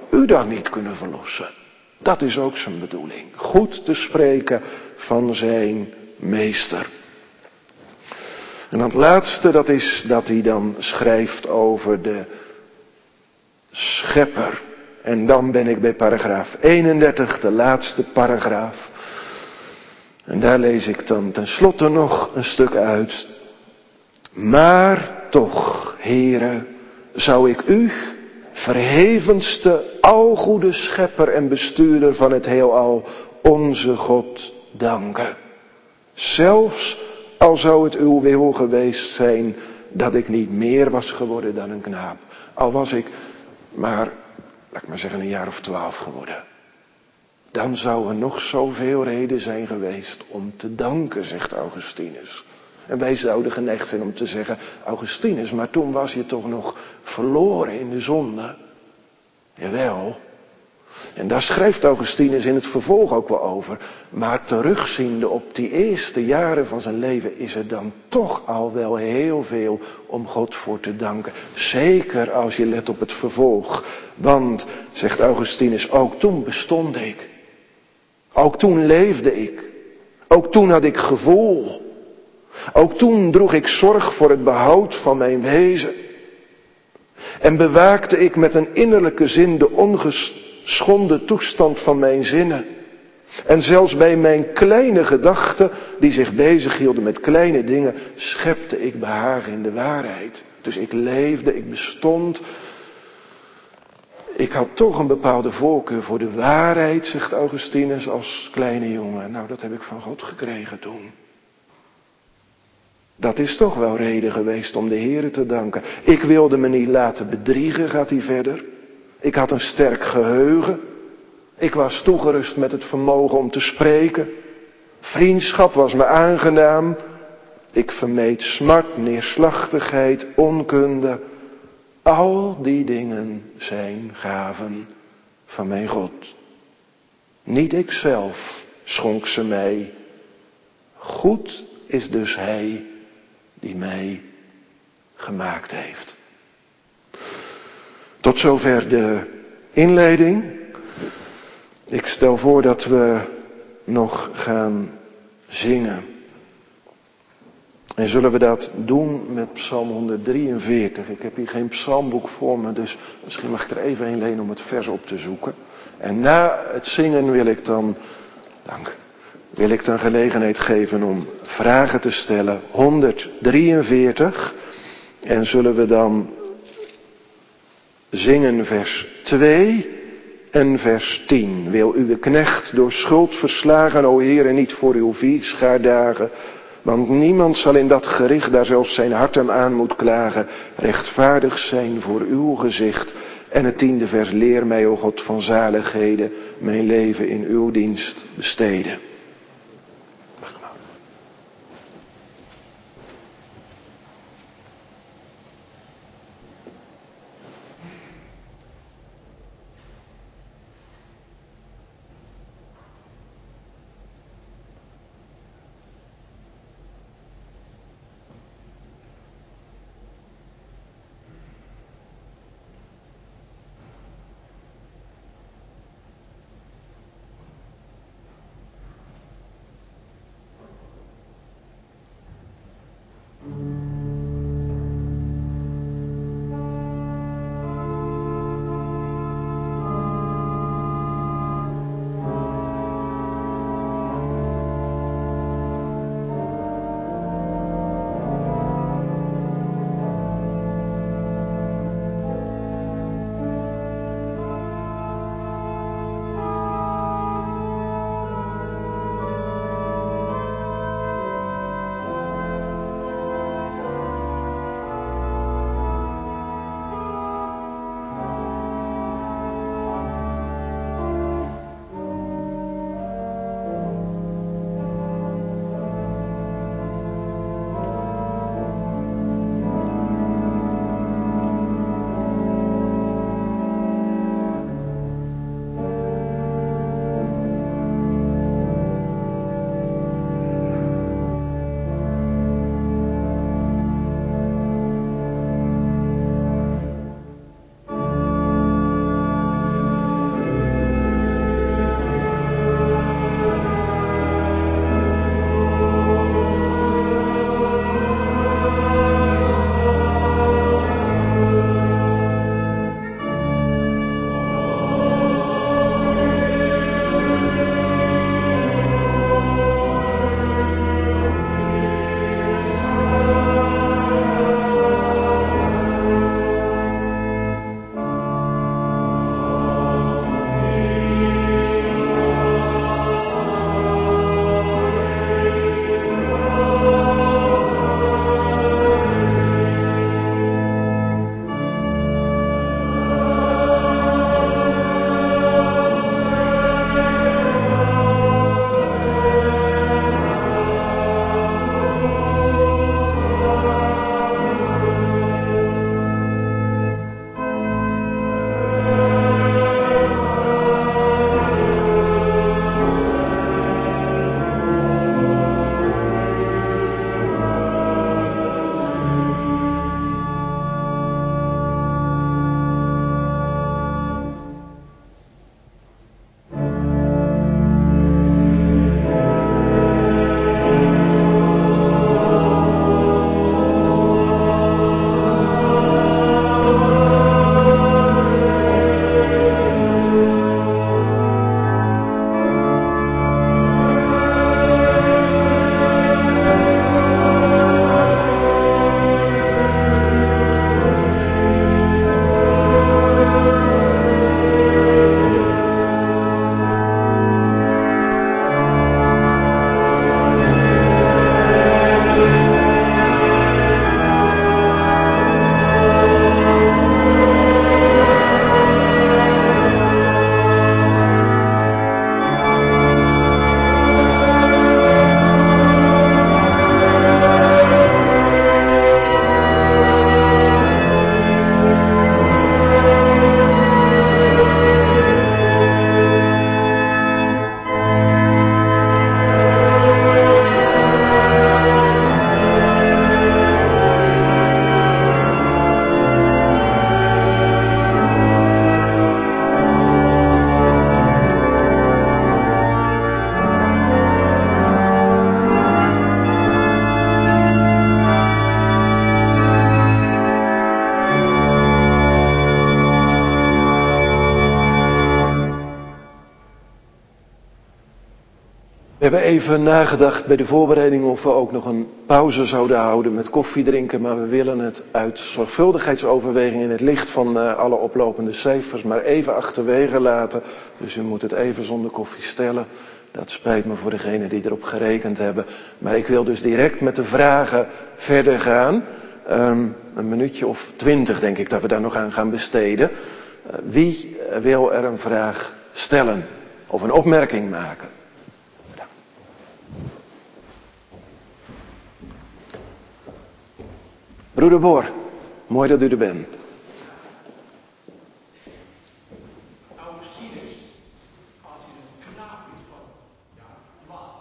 u dan niet kunnen verlossen? Dat is ook zijn bedoeling. Goed te spreken van zijn meester. En dan het laatste, dat is dat hij dan schrijft over de schepper. En dan ben ik bij paragraaf 31, de laatste paragraaf. En daar lees ik dan tenslotte nog een stuk uit. Maar toch, Heere, zou ik u, verhevenste, algoede schepper en bestuurder van het heelal, onze God, danken. Zelfs al zou het uw wil geweest zijn dat ik niet meer was geworden dan een knaap. Al was ik maar, laat ik maar zeggen, een jaar of 12 geworden. Dan zou er nog zoveel reden zijn geweest om te danken, zegt Augustinus. En wij zouden geneigd zijn om te zeggen, Augustinus, maar toen was je toch nog verloren in de zonde. Jawel. En daar schrijft Augustinus in het vervolg ook wel over. Maar terugziende op die eerste jaren van zijn leven is er dan toch al wel heel veel om God voor te danken. Zeker als je let op het vervolg. Want, zegt Augustinus, ook toen bestond ik. Ook toen leefde ik. Ook toen had ik gevoel. Ook toen droeg ik zorg voor het behoud van mijn wezen. En bewaakte ik met een innerlijke zin de ongeschonden toestand van mijn zinnen. En zelfs bij mijn kleine gedachten, die zich bezighielden met kleine dingen, schepte ik behagen in de waarheid. Dus ik leefde, ik bestond. Ik had toch een bepaalde voorkeur voor de waarheid, zegt Augustinus, als kleine jongen. Nou, dat heb ik van God gekregen toen. Dat is toch wel reden geweest om de Heere te danken. Ik wilde me niet laten bedriegen, gaat hij verder. Ik had een sterk geheugen. Ik was toegerust met het vermogen om te spreken. Vriendschap was me aangenaam. Ik vermeed smart, neerslachtigheid, onkunde. Al die dingen zijn gaven van mijn God. Niet ikzelf schonk ze mij. Goed is dus Hij die mij gemaakt heeft. Tot zover de inleiding. Ik stel voor dat we nog gaan zingen. En zullen we dat doen met Psalm 143. Ik heb hier geen psalmboek voor me, dus misschien mag ik er even een lenen om het vers op te zoeken. En na het zingen wil ik dan gelegenheid geven om vragen te stellen. 143. En zullen we dan zingen vers 2 en vers 10. Wil uw knecht door schuld verslagen, o Heere, niet voor uw schaardagen. Want niemand zal in dat gericht, daar zelfs zijn hart hem aan moet klagen, rechtvaardig zijn voor uw gezicht. En het 10e vers, leer mij, o God van zaligheden, mijn leven in uw dienst besteden. hebben even nagedacht bij de voorbereiding of we ook nog een pauze zouden houden met koffie drinken. Maar we willen het uit zorgvuldigheidsoverweging in het licht van alle oplopende cijfers maar even achterwege laten. Dus u moet het even zonder koffie stellen. Dat spijt me voor degenen die erop gerekend hebben. Maar ik wil dus direct met de vragen verder gaan. Een minuutje of 20 denk ik dat we daar nog aan gaan besteden. Wie wil er een vraag stellen of een opmerking maken? Broeder Boor, mooi dat u er bent. Augustinus, als hij een knaap is van 12.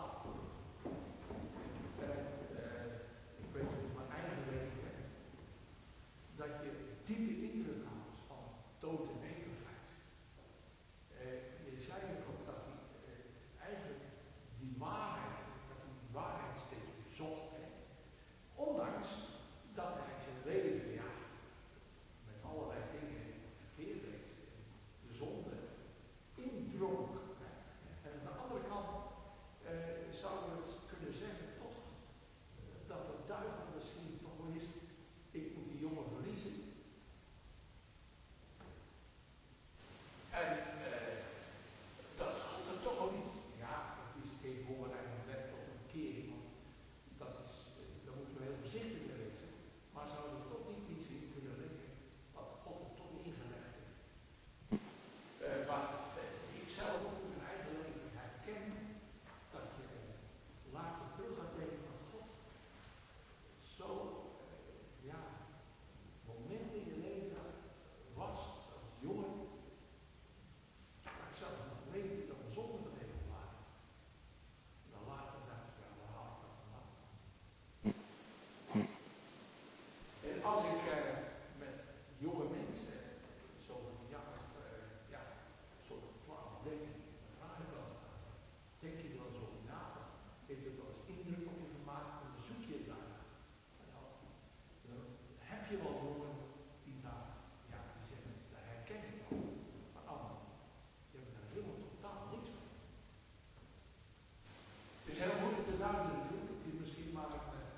Ik weet het van mijn eigen leven, dat je diepe indruk had van dood en eeuwigheid. Je zei ook dat hij eigenlijk die waarheid steeds zocht. Ondanks dat hij zijn leven met allerlei dingen verkeerd deed, de zonde indronk. En aan de andere kant zouden we het kunnen zeggen toch dat de duivel misschien toch wel is, ik moet die jongen verliezen. En dat God er toch wel iets, het is geen voorbereiding van wet tot een kering, want daar moeten we heel voorzichtig mee wezen. Maar zouden we toch niet iets in kunnen leggen wat God er toch ingelegd heeft. Wat ik zelf ook in mijn eigen leven herken, dat je later terug gaat denken van God. Zo, momenten in je leven was als jongen, dat ik zelf nog leefde dat de zonde er even waren. Dan later dacht ik, waar haal ik dat vandaan? En als ik met jonge mensen, zo van zo'n 12, 13, vraag ik wel aan. Denk je er wel zo na? Heeft het wel eens indruk op je gemaakt? En dan zoek je daar. Dan heb je wel jongen die daar, die zeggen, daar herken ik wel. Maar anderen, die hebben daar helemaal totaal niks van. Het is heel moeilijk te duiden natuurlijk. Het is misschien maar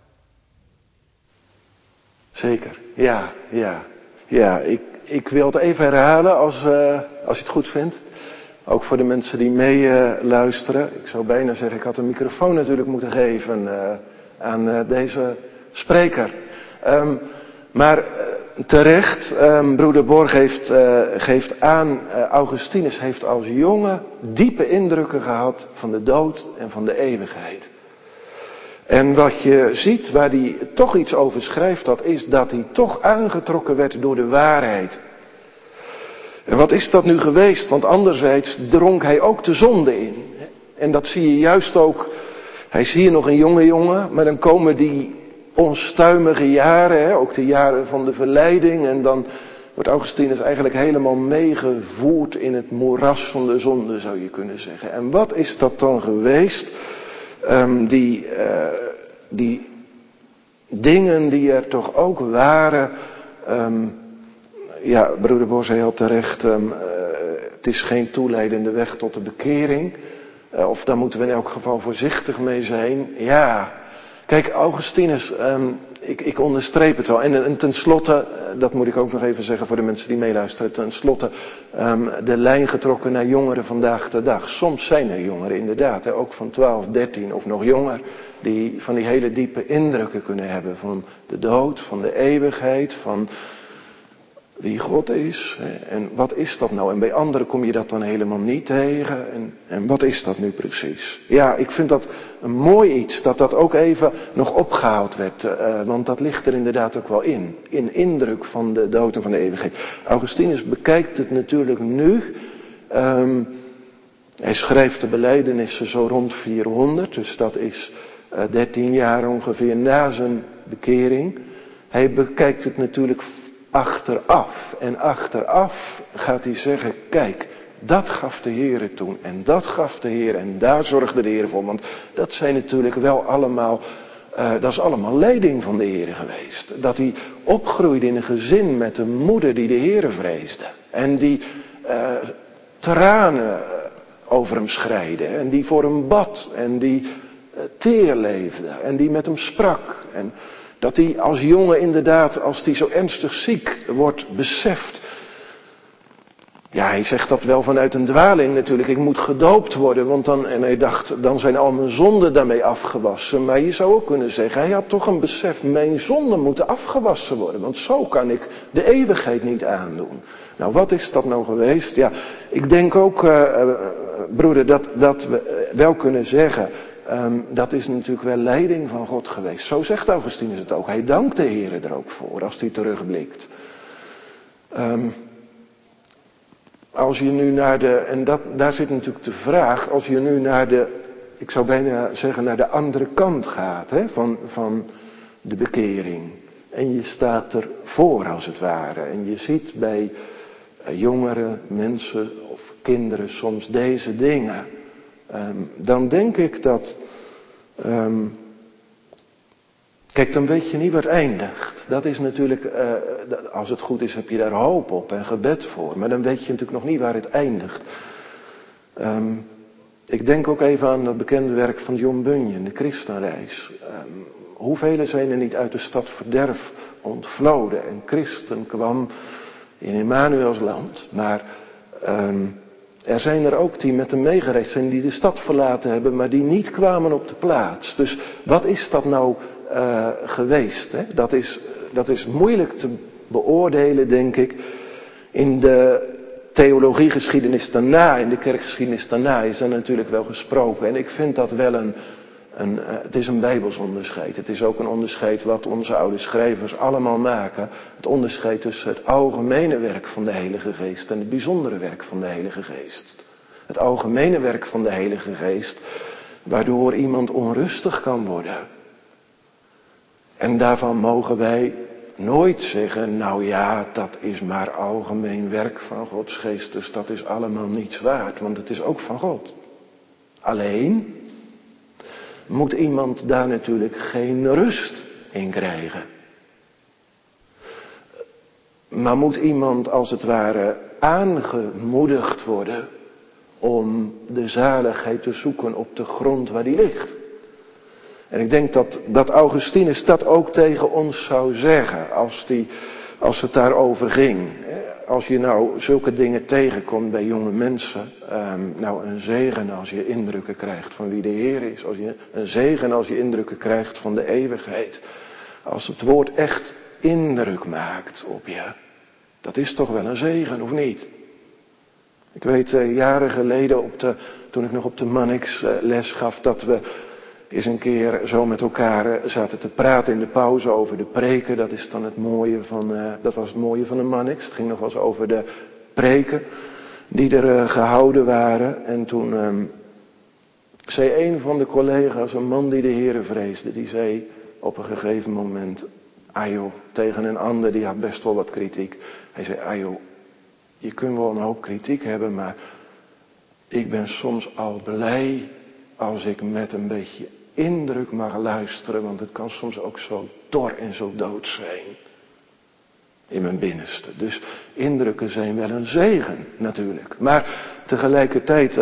Zeker, ja. Ik wil het even herhalen als je het goed vindt. Ook voor de mensen die meeluisteren. Ik zou bijna zeggen, ik had een microfoon natuurlijk moeten geven aan deze spreker. Maar terecht, broeder Borg geeft aan, Augustinus heeft als jongen diepe indrukken gehad van de dood en van de eeuwigheid. En wat je ziet, waar hij toch iets over schrijft, dat is dat hij toch aangetrokken werd door de waarheid. En wat is dat nu geweest? Want anderzijds dronk hij ook de zonde in. En dat zie je juist ook, hij is hier nog een jonge jongen, maar dan komen die onstuimige jaren, ook de jaren van de verleiding. En dan wordt Augustinus eigenlijk helemaal meegevoerd in het moeras van de zonde, zou je kunnen zeggen. En wat is dat dan geweest? Die dingen die er toch ook waren. Broeder Bos zei heel terecht, het is geen toeleidende weg tot de bekering. Of daar moeten we in elk geval voorzichtig mee zijn. Ja, kijk, Augustinus, ik onderstreep het wel. En tenslotte, dat moet ik ook nog even zeggen voor de mensen die meeluisteren. Tenslotte, de lijn getrokken naar jongeren vandaag de dag. Soms zijn er jongeren inderdaad, ook van 12, 13 of nog jonger. Die van die hele diepe indrukken kunnen hebben. Van de dood, van de eeuwigheid, van wie God is. En wat is dat nou? En bij anderen kom je dat dan helemaal niet tegen. En wat is dat nu precies? Ja, ik vind dat een mooi iets. Dat ook even nog opgehaald werd. Want dat ligt er inderdaad ook wel in. In indruk van de dood en van de eeuwigheid. Augustinus bekijkt het natuurlijk nu. Hij schrijft de belijdenissen zo rond 400. Dus dat is 13 jaar ongeveer na zijn bekering. Hij bekijkt het natuurlijk achteraf. En achteraf gaat hij zeggen, kijk, dat gaf de Heere toen. En dat gaf de Heer. En daar zorgde de Heer voor. Want dat zijn natuurlijk wel allemaal, dat is allemaal leiding van de Heere geweest. Dat hij opgroeide in een gezin met een moeder die de Heere vreesde. En die tranen over hem schreide. En die voor hem bad. En die teer leefde. En die met hem sprak. En dat hij als jongen inderdaad, als hij zo ernstig ziek wordt, beseft. Ja, hij zegt dat wel vanuit een dwaling natuurlijk. Ik moet gedoopt worden, want en hij dacht, dan zijn al mijn zonden daarmee afgewassen. Maar je zou ook kunnen zeggen, hij had toch een besef, mijn zonden moeten afgewassen worden. Want zo kan ik de eeuwigheid niet aandoen. Nou, wat is dat nou geweest? Ja, ik denk ook, broeder, dat we wel kunnen zeggen, dat is natuurlijk wel leiding van God geweest. Zo zegt Augustinus het ook. Hij dankt de Heer er ook voor, als hij terugblikt. Als je nu naar daar zit natuurlijk de vraag, als je nu naar ik zou bijna zeggen naar de andere kant gaat, hè, van de bekering. En je staat ervoor als het ware. En je ziet bij jongere mensen of kinderen soms deze dingen. Dan denk ik dat, kijk, dan weet je niet waar het eindigt. Dat is natuurlijk, als het goed is heb je daar hoop op en gebed voor. Maar dan weet je natuurlijk nog niet waar het eindigt. Ik denk ook even aan dat bekende werk van John Bunyan, de Christenreis. Hoeveel zijn er niet uit de stad verderf ontvloden en Christen kwam in Emmanuelsland. Maar er zijn er ook die met hem meegereisd zijn, die de stad verlaten hebben, maar die niet kwamen op de plaats. Dus wat is dat nou geweest? Hè? Dat is moeilijk te beoordelen, denk ik. In de theologiegeschiedenis daarna, in de kerkgeschiedenis daarna, is er natuurlijk wel gesproken. En ik vind dat wel het is een bijbels onderscheid. Het is ook een onderscheid wat onze oude schrijvers allemaal maken. Het onderscheid tussen het algemene werk van de Heilige Geest en het bijzondere werk van de Heilige Geest. Het algemene werk van de Heilige Geest, waardoor iemand onrustig kan worden. En daarvan mogen wij nooit zeggen, nou ja, dat is maar algemeen werk van Gods Geest, dus dat is allemaal niets waard, want het is ook van God. Alleen moet iemand daar natuurlijk geen rust in krijgen. Maar moet iemand als het ware aangemoedigd worden om de zaligheid te zoeken op de grond waar die ligt. En ik denk dat Augustinus dat ook tegen ons zou zeggen als het daarover ging. Als je nou zulke dingen tegenkomt bij jonge mensen, nou een zegen als je indrukken krijgt van wie de Heer is. Een zegen als je indrukken krijgt van de eeuwigheid. Als het woord echt indruk maakt op je. Dat is toch wel een zegen, of niet? Ik weet jaren geleden, toen ik nog op de Mannix les gaf, dat we eens een keer zo met elkaar zaten te praten in de pauze over de preken. Dat is dan dat was het mooie van de Mannix. Het ging nog wel eens over de preken die er gehouden waren. En toen zei een van de collega's, een man die de Heere vreesde, die zei op een gegeven moment, joh, tegen een ander die had best wel wat kritiek. Hij zei, joh, je kunt wel een hoop kritiek hebben, maar ik ben soms al blij als ik met een beetje indruk mag luisteren, want het kan soms ook zo dor en zo dood zijn in mijn binnenste. Dus indrukken zijn wel een zegen natuurlijk. Maar tegelijkertijd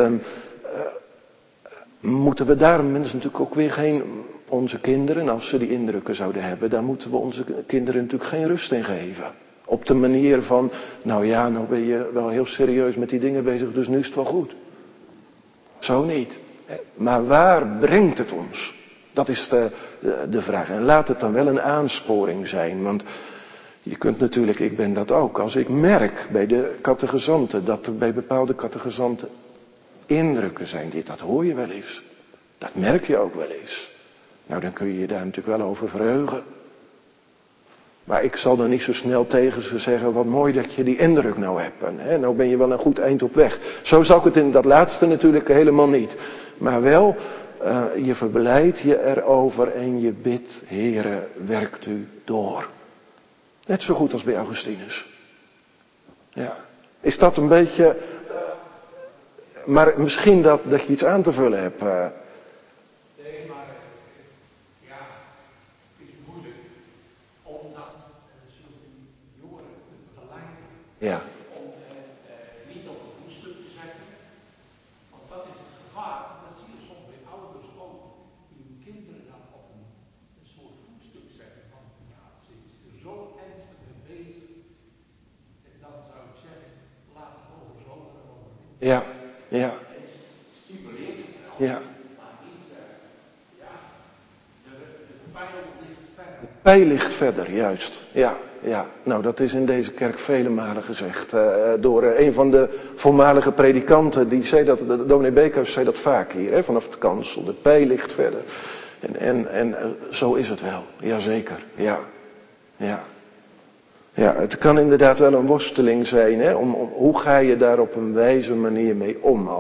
moeten we daarom mensen natuurlijk ook weer onze kinderen, als ze die indrukken zouden hebben, daar moeten we onze kinderen natuurlijk geen rust in geven. Op de manier van, nou ja, nou ben je wel heel serieus met die dingen bezig, dus nu is het wel goed. Zo niet. Maar waar brengt het ons? Dat is de vraag. En laat het dan wel een aansporing zijn. Want je kunt natuurlijk, ik ben dat ook. Als ik merk bij de catechizanten dat er bij bepaalde catechizanten indrukken zijn. Dat hoor je wel eens. Dat merk je ook wel eens. Nou, dan kun je je daar natuurlijk wel over verheugen. Maar ik zal dan niet zo snel tegen ze zeggen, wat mooi dat je die indruk nou hebt. En, nou ben je wel een goed eind op weg. Zo zou ik het in dat laatste natuurlijk helemaal niet. Maar wel, je verblijdt je erover en je bidt, Heere, werkt u door. Net zo goed als bij Augustinus. Ja. Is dat een beetje, maar misschien dat je iets aan te vullen hebt. Nee, maar ja, het is moeilijk om dat zulke jongeren te begeleiden. Ja. Om niet op een voetstuk te zetten. Want dat Ja, ja, Stimuleert het wel, ja. maar niet, de pijl ligt verder. Pijl ligt verder, juist. Ja, ja. Nou, dat is in deze kerk vele malen gezegd. Door een van de voormalige predikanten, die zei dat, de dominee Beekhuis zei dat vaak hier, hè, vanaf het kansel. De pijl ligt verder. En zo is het wel. Jazeker. Ja. Ja. Ja, het kan inderdaad wel een worsteling zijn, hè. Hoe ga je daar op een wijze manier mee om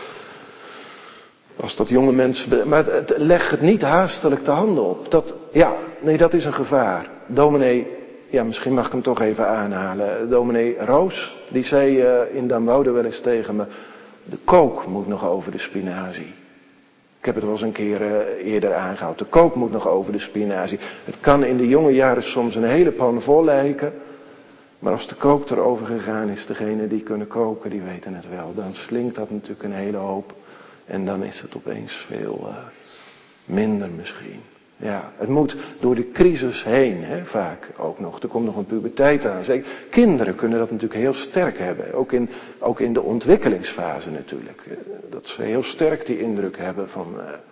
als dat jonge mensen. Maar leg het niet haastelijk de handen op. Dat is een gevaar. Dominee, misschien mag ik hem toch even aanhalen. Dominee Roos, die zei in Damwoude wel eens tegen me: de kook moet nog over de spinazie. Ik heb het wel eens een keer eerder aangehaald. De kook moet nog over de spinazie. Het kan in de jonge jaren soms een hele pan vol lijken. Maar als de kook erover gegaan is, degene die kunnen koken, die weten het wel. Dan slinkt dat natuurlijk een hele hoop. En dan is het opeens veel minder misschien. Ja, het moet door de crisis heen, hè, vaak ook nog. Er komt nog een puberteit aan. Zeker, kinderen kunnen dat natuurlijk heel sterk hebben. Ook in de ontwikkelingsfase natuurlijk. Dat ze heel sterk die indruk hebben van,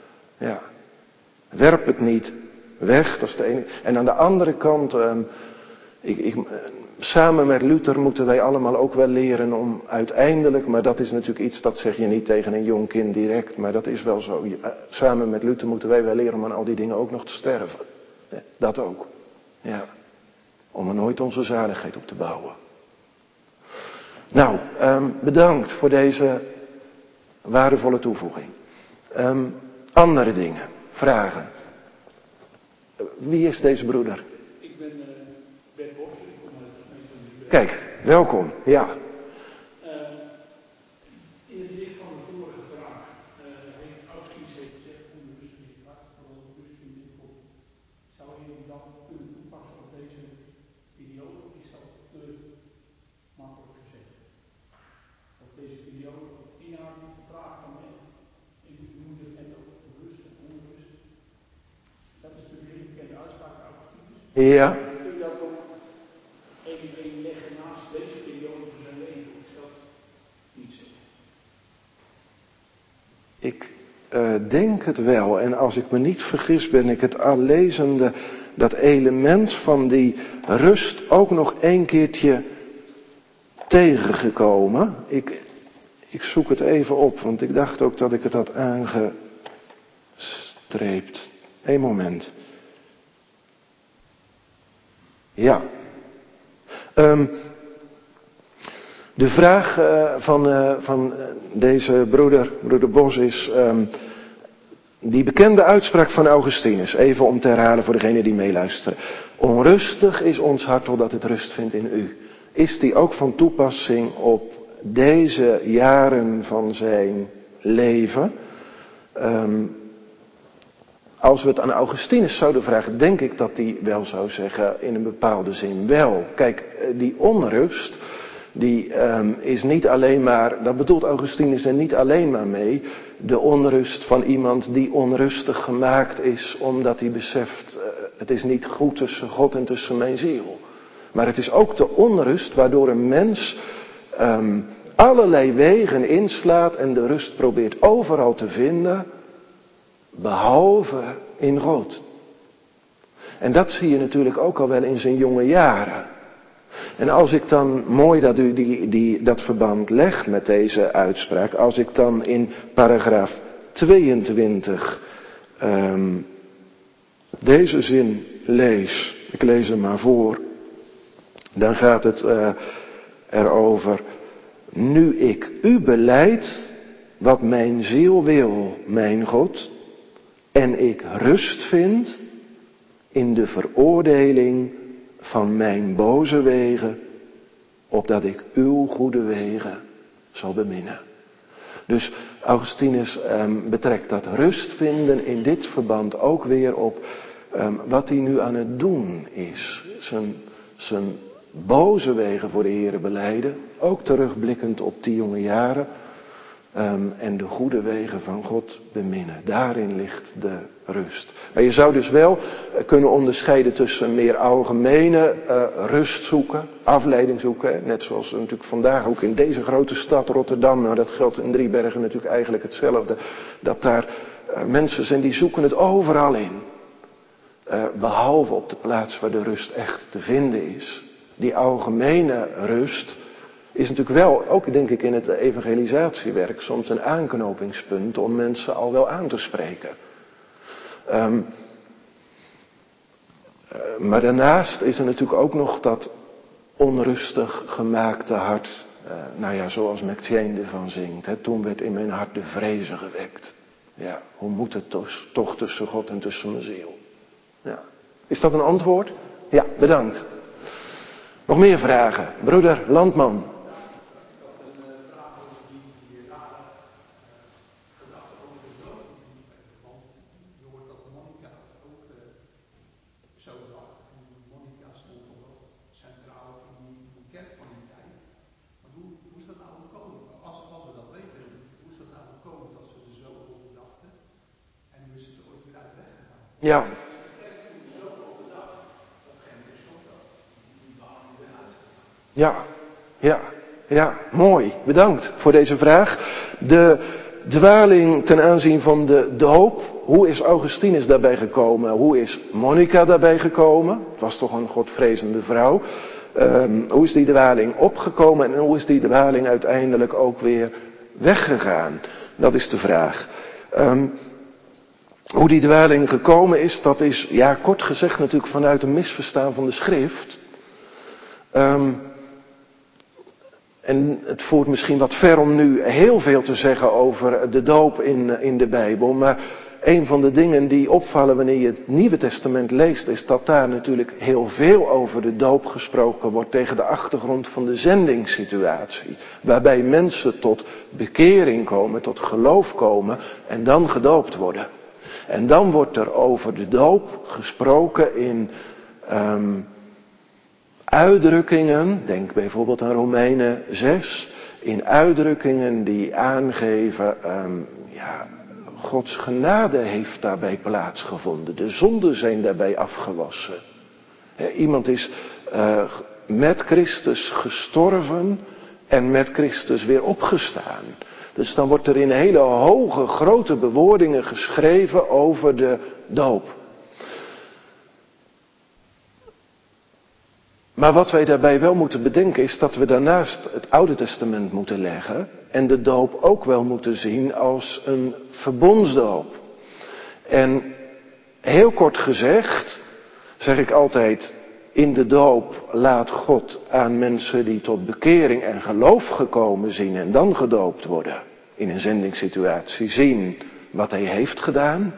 werp het niet weg. Dat is de ene. En aan de andere kant, samen met Luther moeten wij allemaal ook wel leren om uiteindelijk, maar dat is natuurlijk iets, dat zeg je niet tegen een jong kind direct, maar dat is wel zo. Samen met Luther moeten wij wel leren om aan al die dingen ook nog te sterven. Dat ook. Ja. Om er nooit onze zaligheid op te bouwen. Nou, bedankt voor deze waardevolle toevoeging. Andere dingen, vragen. Wie is deze broeder? Ik ben Bert Bos, ik kom uit de gemeente. Kijk, welkom. Ja. In het licht van de vorige vraag heeft Augustinus gezegd: onrust in het hart, vooral rust in dit God. Zou je dat kunnen toepassen op deze periode? Is dat te makkelijk gezegd? Of deze periode inhoudt de vraag van in de moeder en ook rust en onrust. Dat is natuurlijk een bekende uitspraak van Augustinus. Ja. Kun je dat ook één leggen naast deze periode van zijn leven? Is dat niet zo? Ik denk het wel. En als ik me niet vergis, ben ik het al lezende, dat element van die rust ook nog een keertje tegengekomen. Ik zoek het even op, want ik dacht ook dat ik het had aangestreept. Eén moment. Ja. De vraag van deze broeder Bos is die bekende uitspraak van Augustinus. Even om te herhalen voor degenen die meeluisteren. Onrustig is ons hart totdat het rust vindt in u. Is die ook van toepassing op deze jaren van zijn leven? Als we het aan Augustinus zouden vragen, denk ik dat hij wel zou zeggen, in een bepaalde zin wel. Kijk, die onrust, die is niet alleen maar, dat bedoelt Augustinus er niet alleen maar mee, de onrust van iemand die onrustig gemaakt is, omdat hij beseft, het is niet goed tussen God en tussen mijn ziel. Maar het is ook de onrust waardoor een mens allerlei wegen inslaat en de rust probeert overal te vinden, behalve in God. En dat zie je natuurlijk ook al wel in zijn jonge jaren. En als ik dan, mooi dat u dat verband legt met deze uitspraak, als ik dan in paragraaf 22 deze zin lees, ik lees hem maar voor, dan gaat het erover: nu ik u belijd wat mijn ziel wil, mijn God, en ik rust vind in de veroordeling van mijn boze wegen, opdat ik uw goede wegen zal beminnen. Dus Augustinus betrekt dat rust vinden in dit verband ook weer op wat hij nu aan het doen is. Zijn boze wegen voor de Heere belijden, ook terugblikkend op die jonge jaren. en de goede wegen van God beminnen. Daarin ligt de rust. Maar je zou dus wel kunnen onderscheiden tussen meer algemene rust zoeken, afleiding zoeken. Net zoals natuurlijk vandaag ook in deze grote stad Rotterdam, maar dat geldt in Driebergen natuurlijk eigenlijk hetzelfde. Dat daar mensen zijn die zoeken het overal in. Behalve op de plaats waar de rust echt te vinden is. Die algemene rust is natuurlijk wel, ook denk ik in het evangelisatiewerk, soms een aanknopingspunt om mensen al wel aan te spreken. Maar daarnaast is er natuurlijk ook nog dat onrustig gemaakte hart. Zoals McChain ervan zingt. Toen werd in mijn hart de vrezen gewekt. Ja, hoe moet het toch tussen God en tussen mijn ziel? Ja. Is dat een antwoord? Ja, bedankt. Nog meer vragen? Broeder Landman. Ja. Ja, mooi. Bedankt voor deze vraag. De dwaling ten aanzien van de doop. Hoe is Augustinus daarbij gekomen? Hoe is Monica daarbij gekomen? Het was toch een godvrezende vrouw. Hoe is die dwaling opgekomen en hoe is die dwaling uiteindelijk ook weer weggegaan? Dat is de vraag. Hoe die dwaling gekomen is, dat is, kort gezegd natuurlijk vanuit een misverstaan van de schrift. En het voert misschien wat ver om nu heel veel te zeggen over de doop in de Bijbel. Maar een van de dingen die opvallen wanneer je het Nieuwe Testament leest, is dat daar natuurlijk heel veel over de doop gesproken wordt tegen de achtergrond van de zendingssituatie. Waarbij mensen tot bekering komen, tot geloof komen en dan gedoopt worden. En dan wordt er over de doop gesproken in uitdrukkingen, denk bijvoorbeeld aan Romeinen 6, in uitdrukkingen die aangeven, Gods genade heeft daarbij plaatsgevonden. De zonden zijn daarbij afgewassen. Iemand is met Christus gestorven en met Christus weer opgestaan. Dus dan wordt er in hele hoge, grote bewoordingen geschreven over de doop. Maar wat wij daarbij wel moeten bedenken is dat we daarnaast het Oude Testament moeten leggen en de doop ook wel moeten zien als een verbondsdoop. En heel kort gezegd zeg ik altijd, in de doop laat God aan mensen die tot bekering en geloof gekomen zien en dan gedoopt worden in een zendingssituatie zien wat hij heeft gedaan.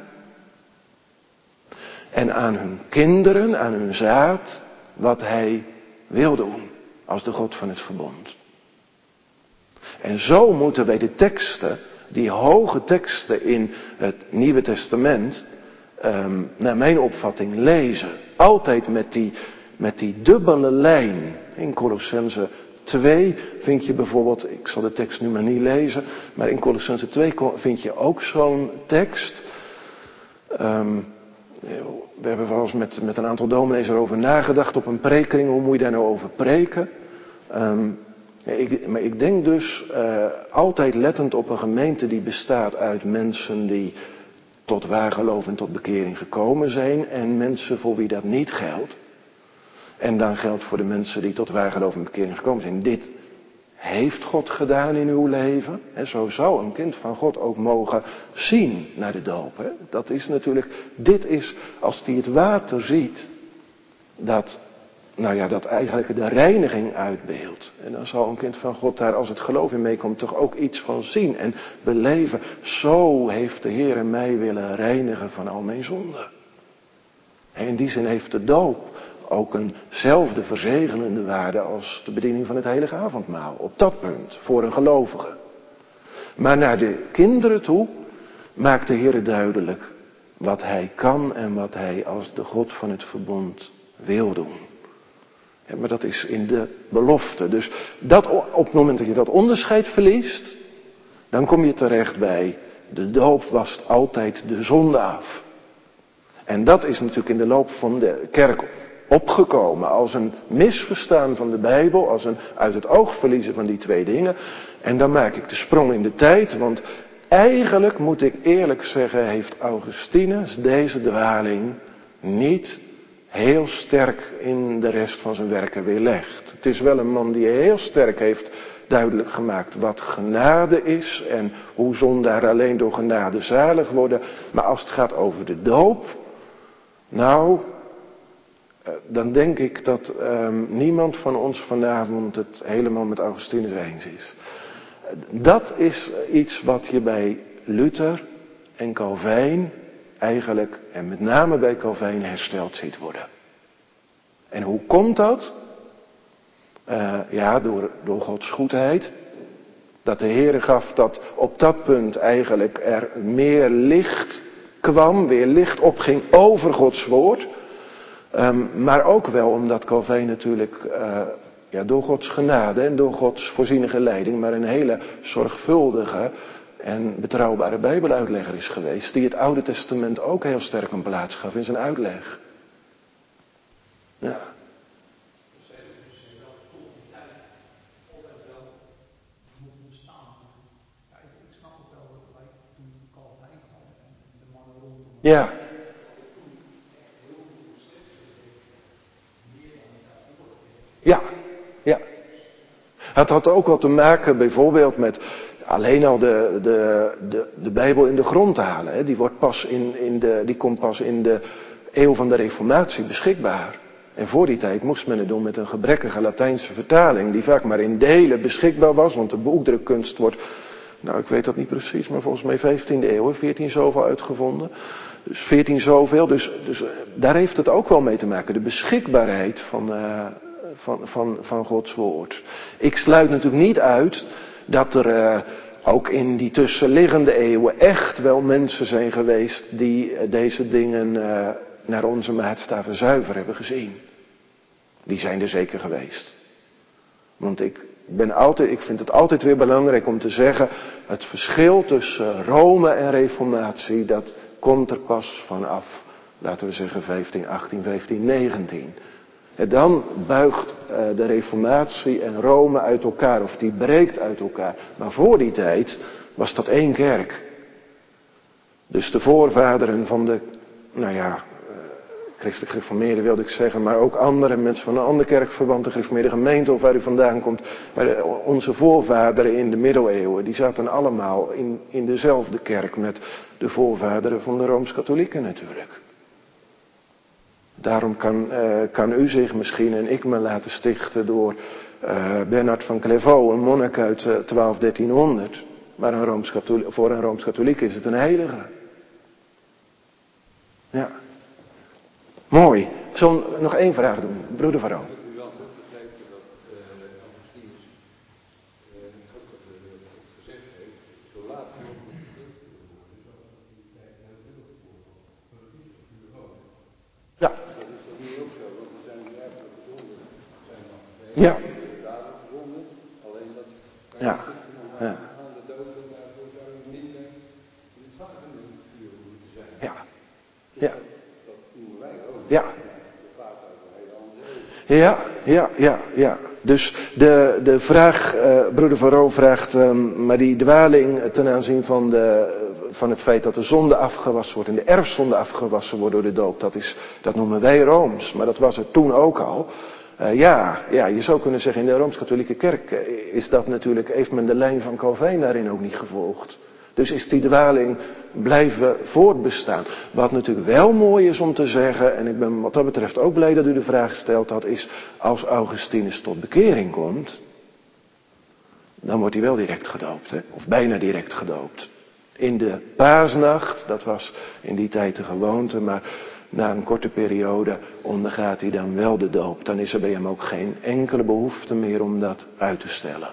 En aan hun kinderen, aan hun zaad, wat hij wil doen als de God van het verbond. En zo moeten wij de teksten, die hoge teksten in het Nieuwe Testament, naar mijn opvatting lezen. Altijd met die dubbele lijn. In Colossenzen 2 vind je bijvoorbeeld, ik zal de tekst nu maar niet lezen, maar in Colossenzen 2 vind je ook zo'n tekst. We hebben wel eens met een aantal dominees erover nagedacht op een prekeling. Hoe moet je daar nou over preken? Maar ik denk dus altijd lettend op een gemeente die bestaat uit mensen die tot waar geloof en tot bekering gekomen zijn. En mensen voor wie dat niet geldt. En dan geldt voor de mensen die tot waar geloof en bekering gekomen zijn. Dit heeft God gedaan in uw leven. En zo zou een kind van God ook mogen zien naar de doop. Hè? Dat is natuurlijk, dit is, als hij het water ziet, dat eigenlijk de reiniging uitbeeldt. En dan zal een kind van God daar, als het geloof in meekomt, toch ook iets van zien en beleven. Zo heeft de Heer mij willen reinigen van al mijn zonden. En in die zin heeft de doop ook eenzelfde verzegelende waarde als de bediening van het heilige avondmaal. Op dat punt, voor een gelovige. Maar naar de kinderen toe maakt de Heer duidelijk wat hij kan en wat hij als de God van het verbond wil doen. Ja, maar dat is in de belofte. Dus dat, op het moment dat je dat onderscheid verliest, dan kom je terecht bij de doop wast altijd de zonde af. En dat is natuurlijk in de loop van de kerk opgekomen als een misverstaan van de Bijbel, als een uit het oog verliezen van die twee dingen. En dan maak ik de sprong in de tijd, want eigenlijk moet ik eerlijk zeggen, heeft Augustinus deze dwaling niet heel sterk in de rest van zijn werken weerlegd. Het is wel een man die heel sterk heeft duidelijk gemaakt wat genade is en hoe zondaren alleen door genade zalig worden. Maar als het gaat over de doop, nou, dan denk ik dat niemand van ons vanavond het helemaal met Augustinus eens is. Dat is iets wat je bij Luther en Calvijn eigenlijk, en met name bij Calvijn, hersteld ziet worden. En hoe komt dat? Ja, door Gods goedheid. Dat de Heere gaf dat op dat punt eigenlijk er meer licht kwam, weer licht opging over Gods woord. Maar ook wel omdat Calvijn natuurlijk door Gods genade en door Gods voorzienige leiding maar een hele zorgvuldige en betrouwbare Bijbeluitlegger is geweest. Die het Oude Testament ook heel sterk een plaats gaf in zijn uitleg. Ja. Ja. Ja, ja. Het had ook wel te maken bijvoorbeeld met alleen al de Bijbel in de grond te halen. Hè. Die komt pas in de eeuw van de Reformatie beschikbaar. En voor die tijd moest men het doen met een gebrekkige Latijnse vertaling, die vaak maar in delen beschikbaar was, want de boekdrukkunst wordt, nou ik weet dat niet precies, maar volgens mij 15e eeuw, 14 zoveel uitgevonden. Dus 14 zoveel, dus daar heeft het ook wel mee te maken, de beschikbaarheid van Gods woord. Ik sluit natuurlijk niet uit dat er ook in die tussenliggende eeuwen echt wel mensen zijn geweest die deze dingen naar onze maatstaven zuiver hebben gezien. Die zijn er zeker geweest. Want ik vind het altijd weer belangrijk om te zeggen, het verschil tussen Rome en Reformatie, dat komt er pas vanaf, laten we zeggen 1518, 1519. En dan buigt de Reformatie en Rome uit elkaar, of die breekt uit elkaar. Maar voor die tijd was dat één kerk. Dus de voorvaderen van de, christelijk gereformeerden wilde ik zeggen, maar ook andere mensen van een ander kerkverband, de gereformeerde gemeente of waar u vandaan komt. Maar onze voorvaderen in de middeleeuwen, die zaten allemaal in dezelfde kerk met de voorvaderen van de Rooms-Katholieken natuurlijk. Daarom kan u zich misschien en ik me laten stichten door Bernard van Clairvaux, een monnik uit 1300. Maar voor een Rooms-Katholiek is het een heilige. Ja. Mooi. Zullen we nog één vraag doen? Broeder Van Roon. U wel goed begrepen dat Augustinus gezegd heeft, zo laat mogelijk ja. Dat is toch niet ook zo, want er zijn die erfelijke zonden zijn nog ja. dadelijk gevonden, alleen dat ja. Ja. aan de doden daarvoor zou je minder in het vagevuur moeten zijn. Ja. Ja. Dat noemen wij ook. Ja. Dat gaat over een hele andere eeuw. Ja. Dus de vraag, broeder Van Roon vraagt, maar die dwaling ten aanzien van het feit dat de zonde afgewassen wordt en de erfzonde afgewassen wordt door de doop, dat noemen wij Rooms, maar dat was er toen ook al. Je zou kunnen zeggen in de Rooms-Katholieke Kerk is dat natuurlijk, heeft men de lijn van Calvijn daarin ook niet gevolgd. Dus is die dwaling blijven voortbestaan. Wat natuurlijk wel mooi is om te zeggen, en ik ben wat dat betreft ook blij dat u de vraag stelt, dat is als Augustinus tot bekering komt, dan wordt hij wel direct gedoopt, hè? Of bijna direct gedoopt. In de paasnacht, dat was in die tijd de gewoonte, maar na een korte periode ondergaat hij dan wel de doop. Dan is er bij hem ook geen enkele behoefte meer om dat uit te stellen.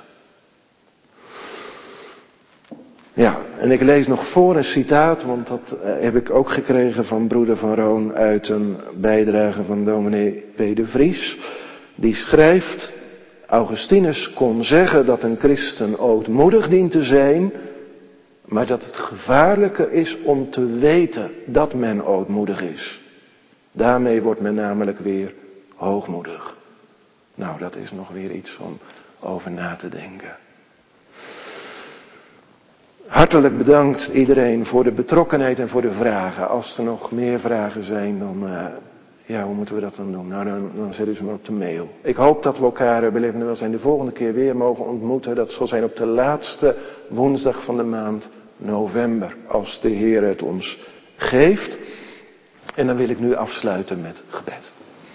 Ja, en ik lees nog voor een citaat, want dat heb ik ook gekregen van broeder Van Roon uit een bijdrage van dominee P. de Vries. Die schrijft, Augustinus kon zeggen dat een christen ootmoedig dient te zijn Maar dat het gevaarlijker is om te weten dat men ootmoedig is. Daarmee wordt men namelijk weer hoogmoedig. Nou, dat is nog weer iets om over na te denken. Hartelijk bedankt iedereen voor de betrokkenheid en voor de vragen. Als er nog meer vragen zijn, dan, hoe moeten we dat dan doen? Nou, dan zet u ze maar op de mail. Ik hoop dat we elkaar, beleven en welzijn, de volgende keer weer mogen ontmoeten. Dat zal zijn op de laatste woensdag van de maand november, als de Heer het ons geeft. En dan wil ik nu afsluiten met gebed.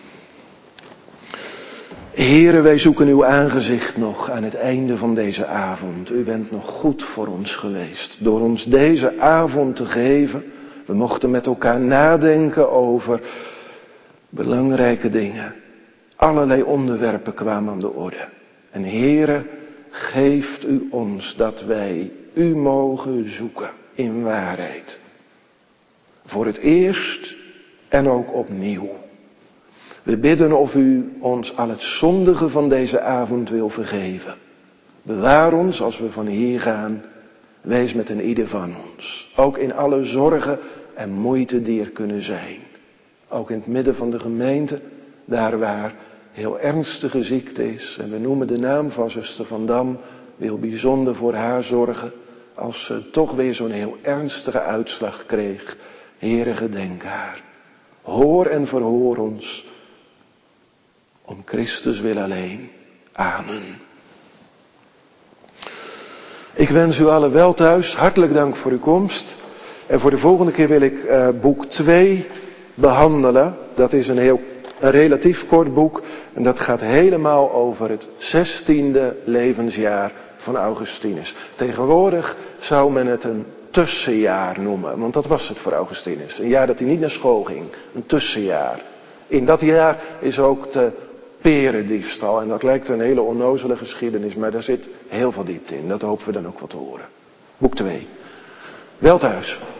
Heere, wij zoeken uw aangezicht nog aan het einde van deze avond. U bent nog goed voor ons geweest. Door ons deze avond te geven. We mochten met elkaar nadenken over belangrijke dingen. Allerlei onderwerpen kwamen aan de orde. En Heere, geeft u ons dat wij u mogen zoeken in waarheid. Voor het eerst en ook opnieuw. We bidden of u ons al het zondige van deze avond wil vergeven. Bewaar ons als we van hier gaan. Wees met een ieder van ons. Ook in alle zorgen en moeite die er kunnen zijn. Ook in het midden van de gemeente. Daar waar heel ernstige ziekte is. En we noemen de naam van zuster Van Dam. Wil bijzonder voor haar zorgen. Als ze toch weer zo'n heel ernstige uitslag kreeg. Heere, gedenk haar. Hoor en verhoor ons. Om Christus wil alleen. Amen. Ik wens u allen wel thuis. Hartelijk dank voor uw komst. En voor de volgende keer wil ik boek 2 behandelen. Dat is een relatief kort boek. En dat gaat helemaal over het 16e levensjaar van Augustinus. Tegenwoordig zou men het een tussenjaar noemen. Want dat was het voor Augustinus. Een jaar dat hij niet naar school ging. Een tussenjaar. In dat jaar is ook de perendiefstal. En dat lijkt een hele onnozele geschiedenis. Maar daar zit heel veel diepte in. Dat hopen we dan ook wat te horen. Boek 2. Wel thuis.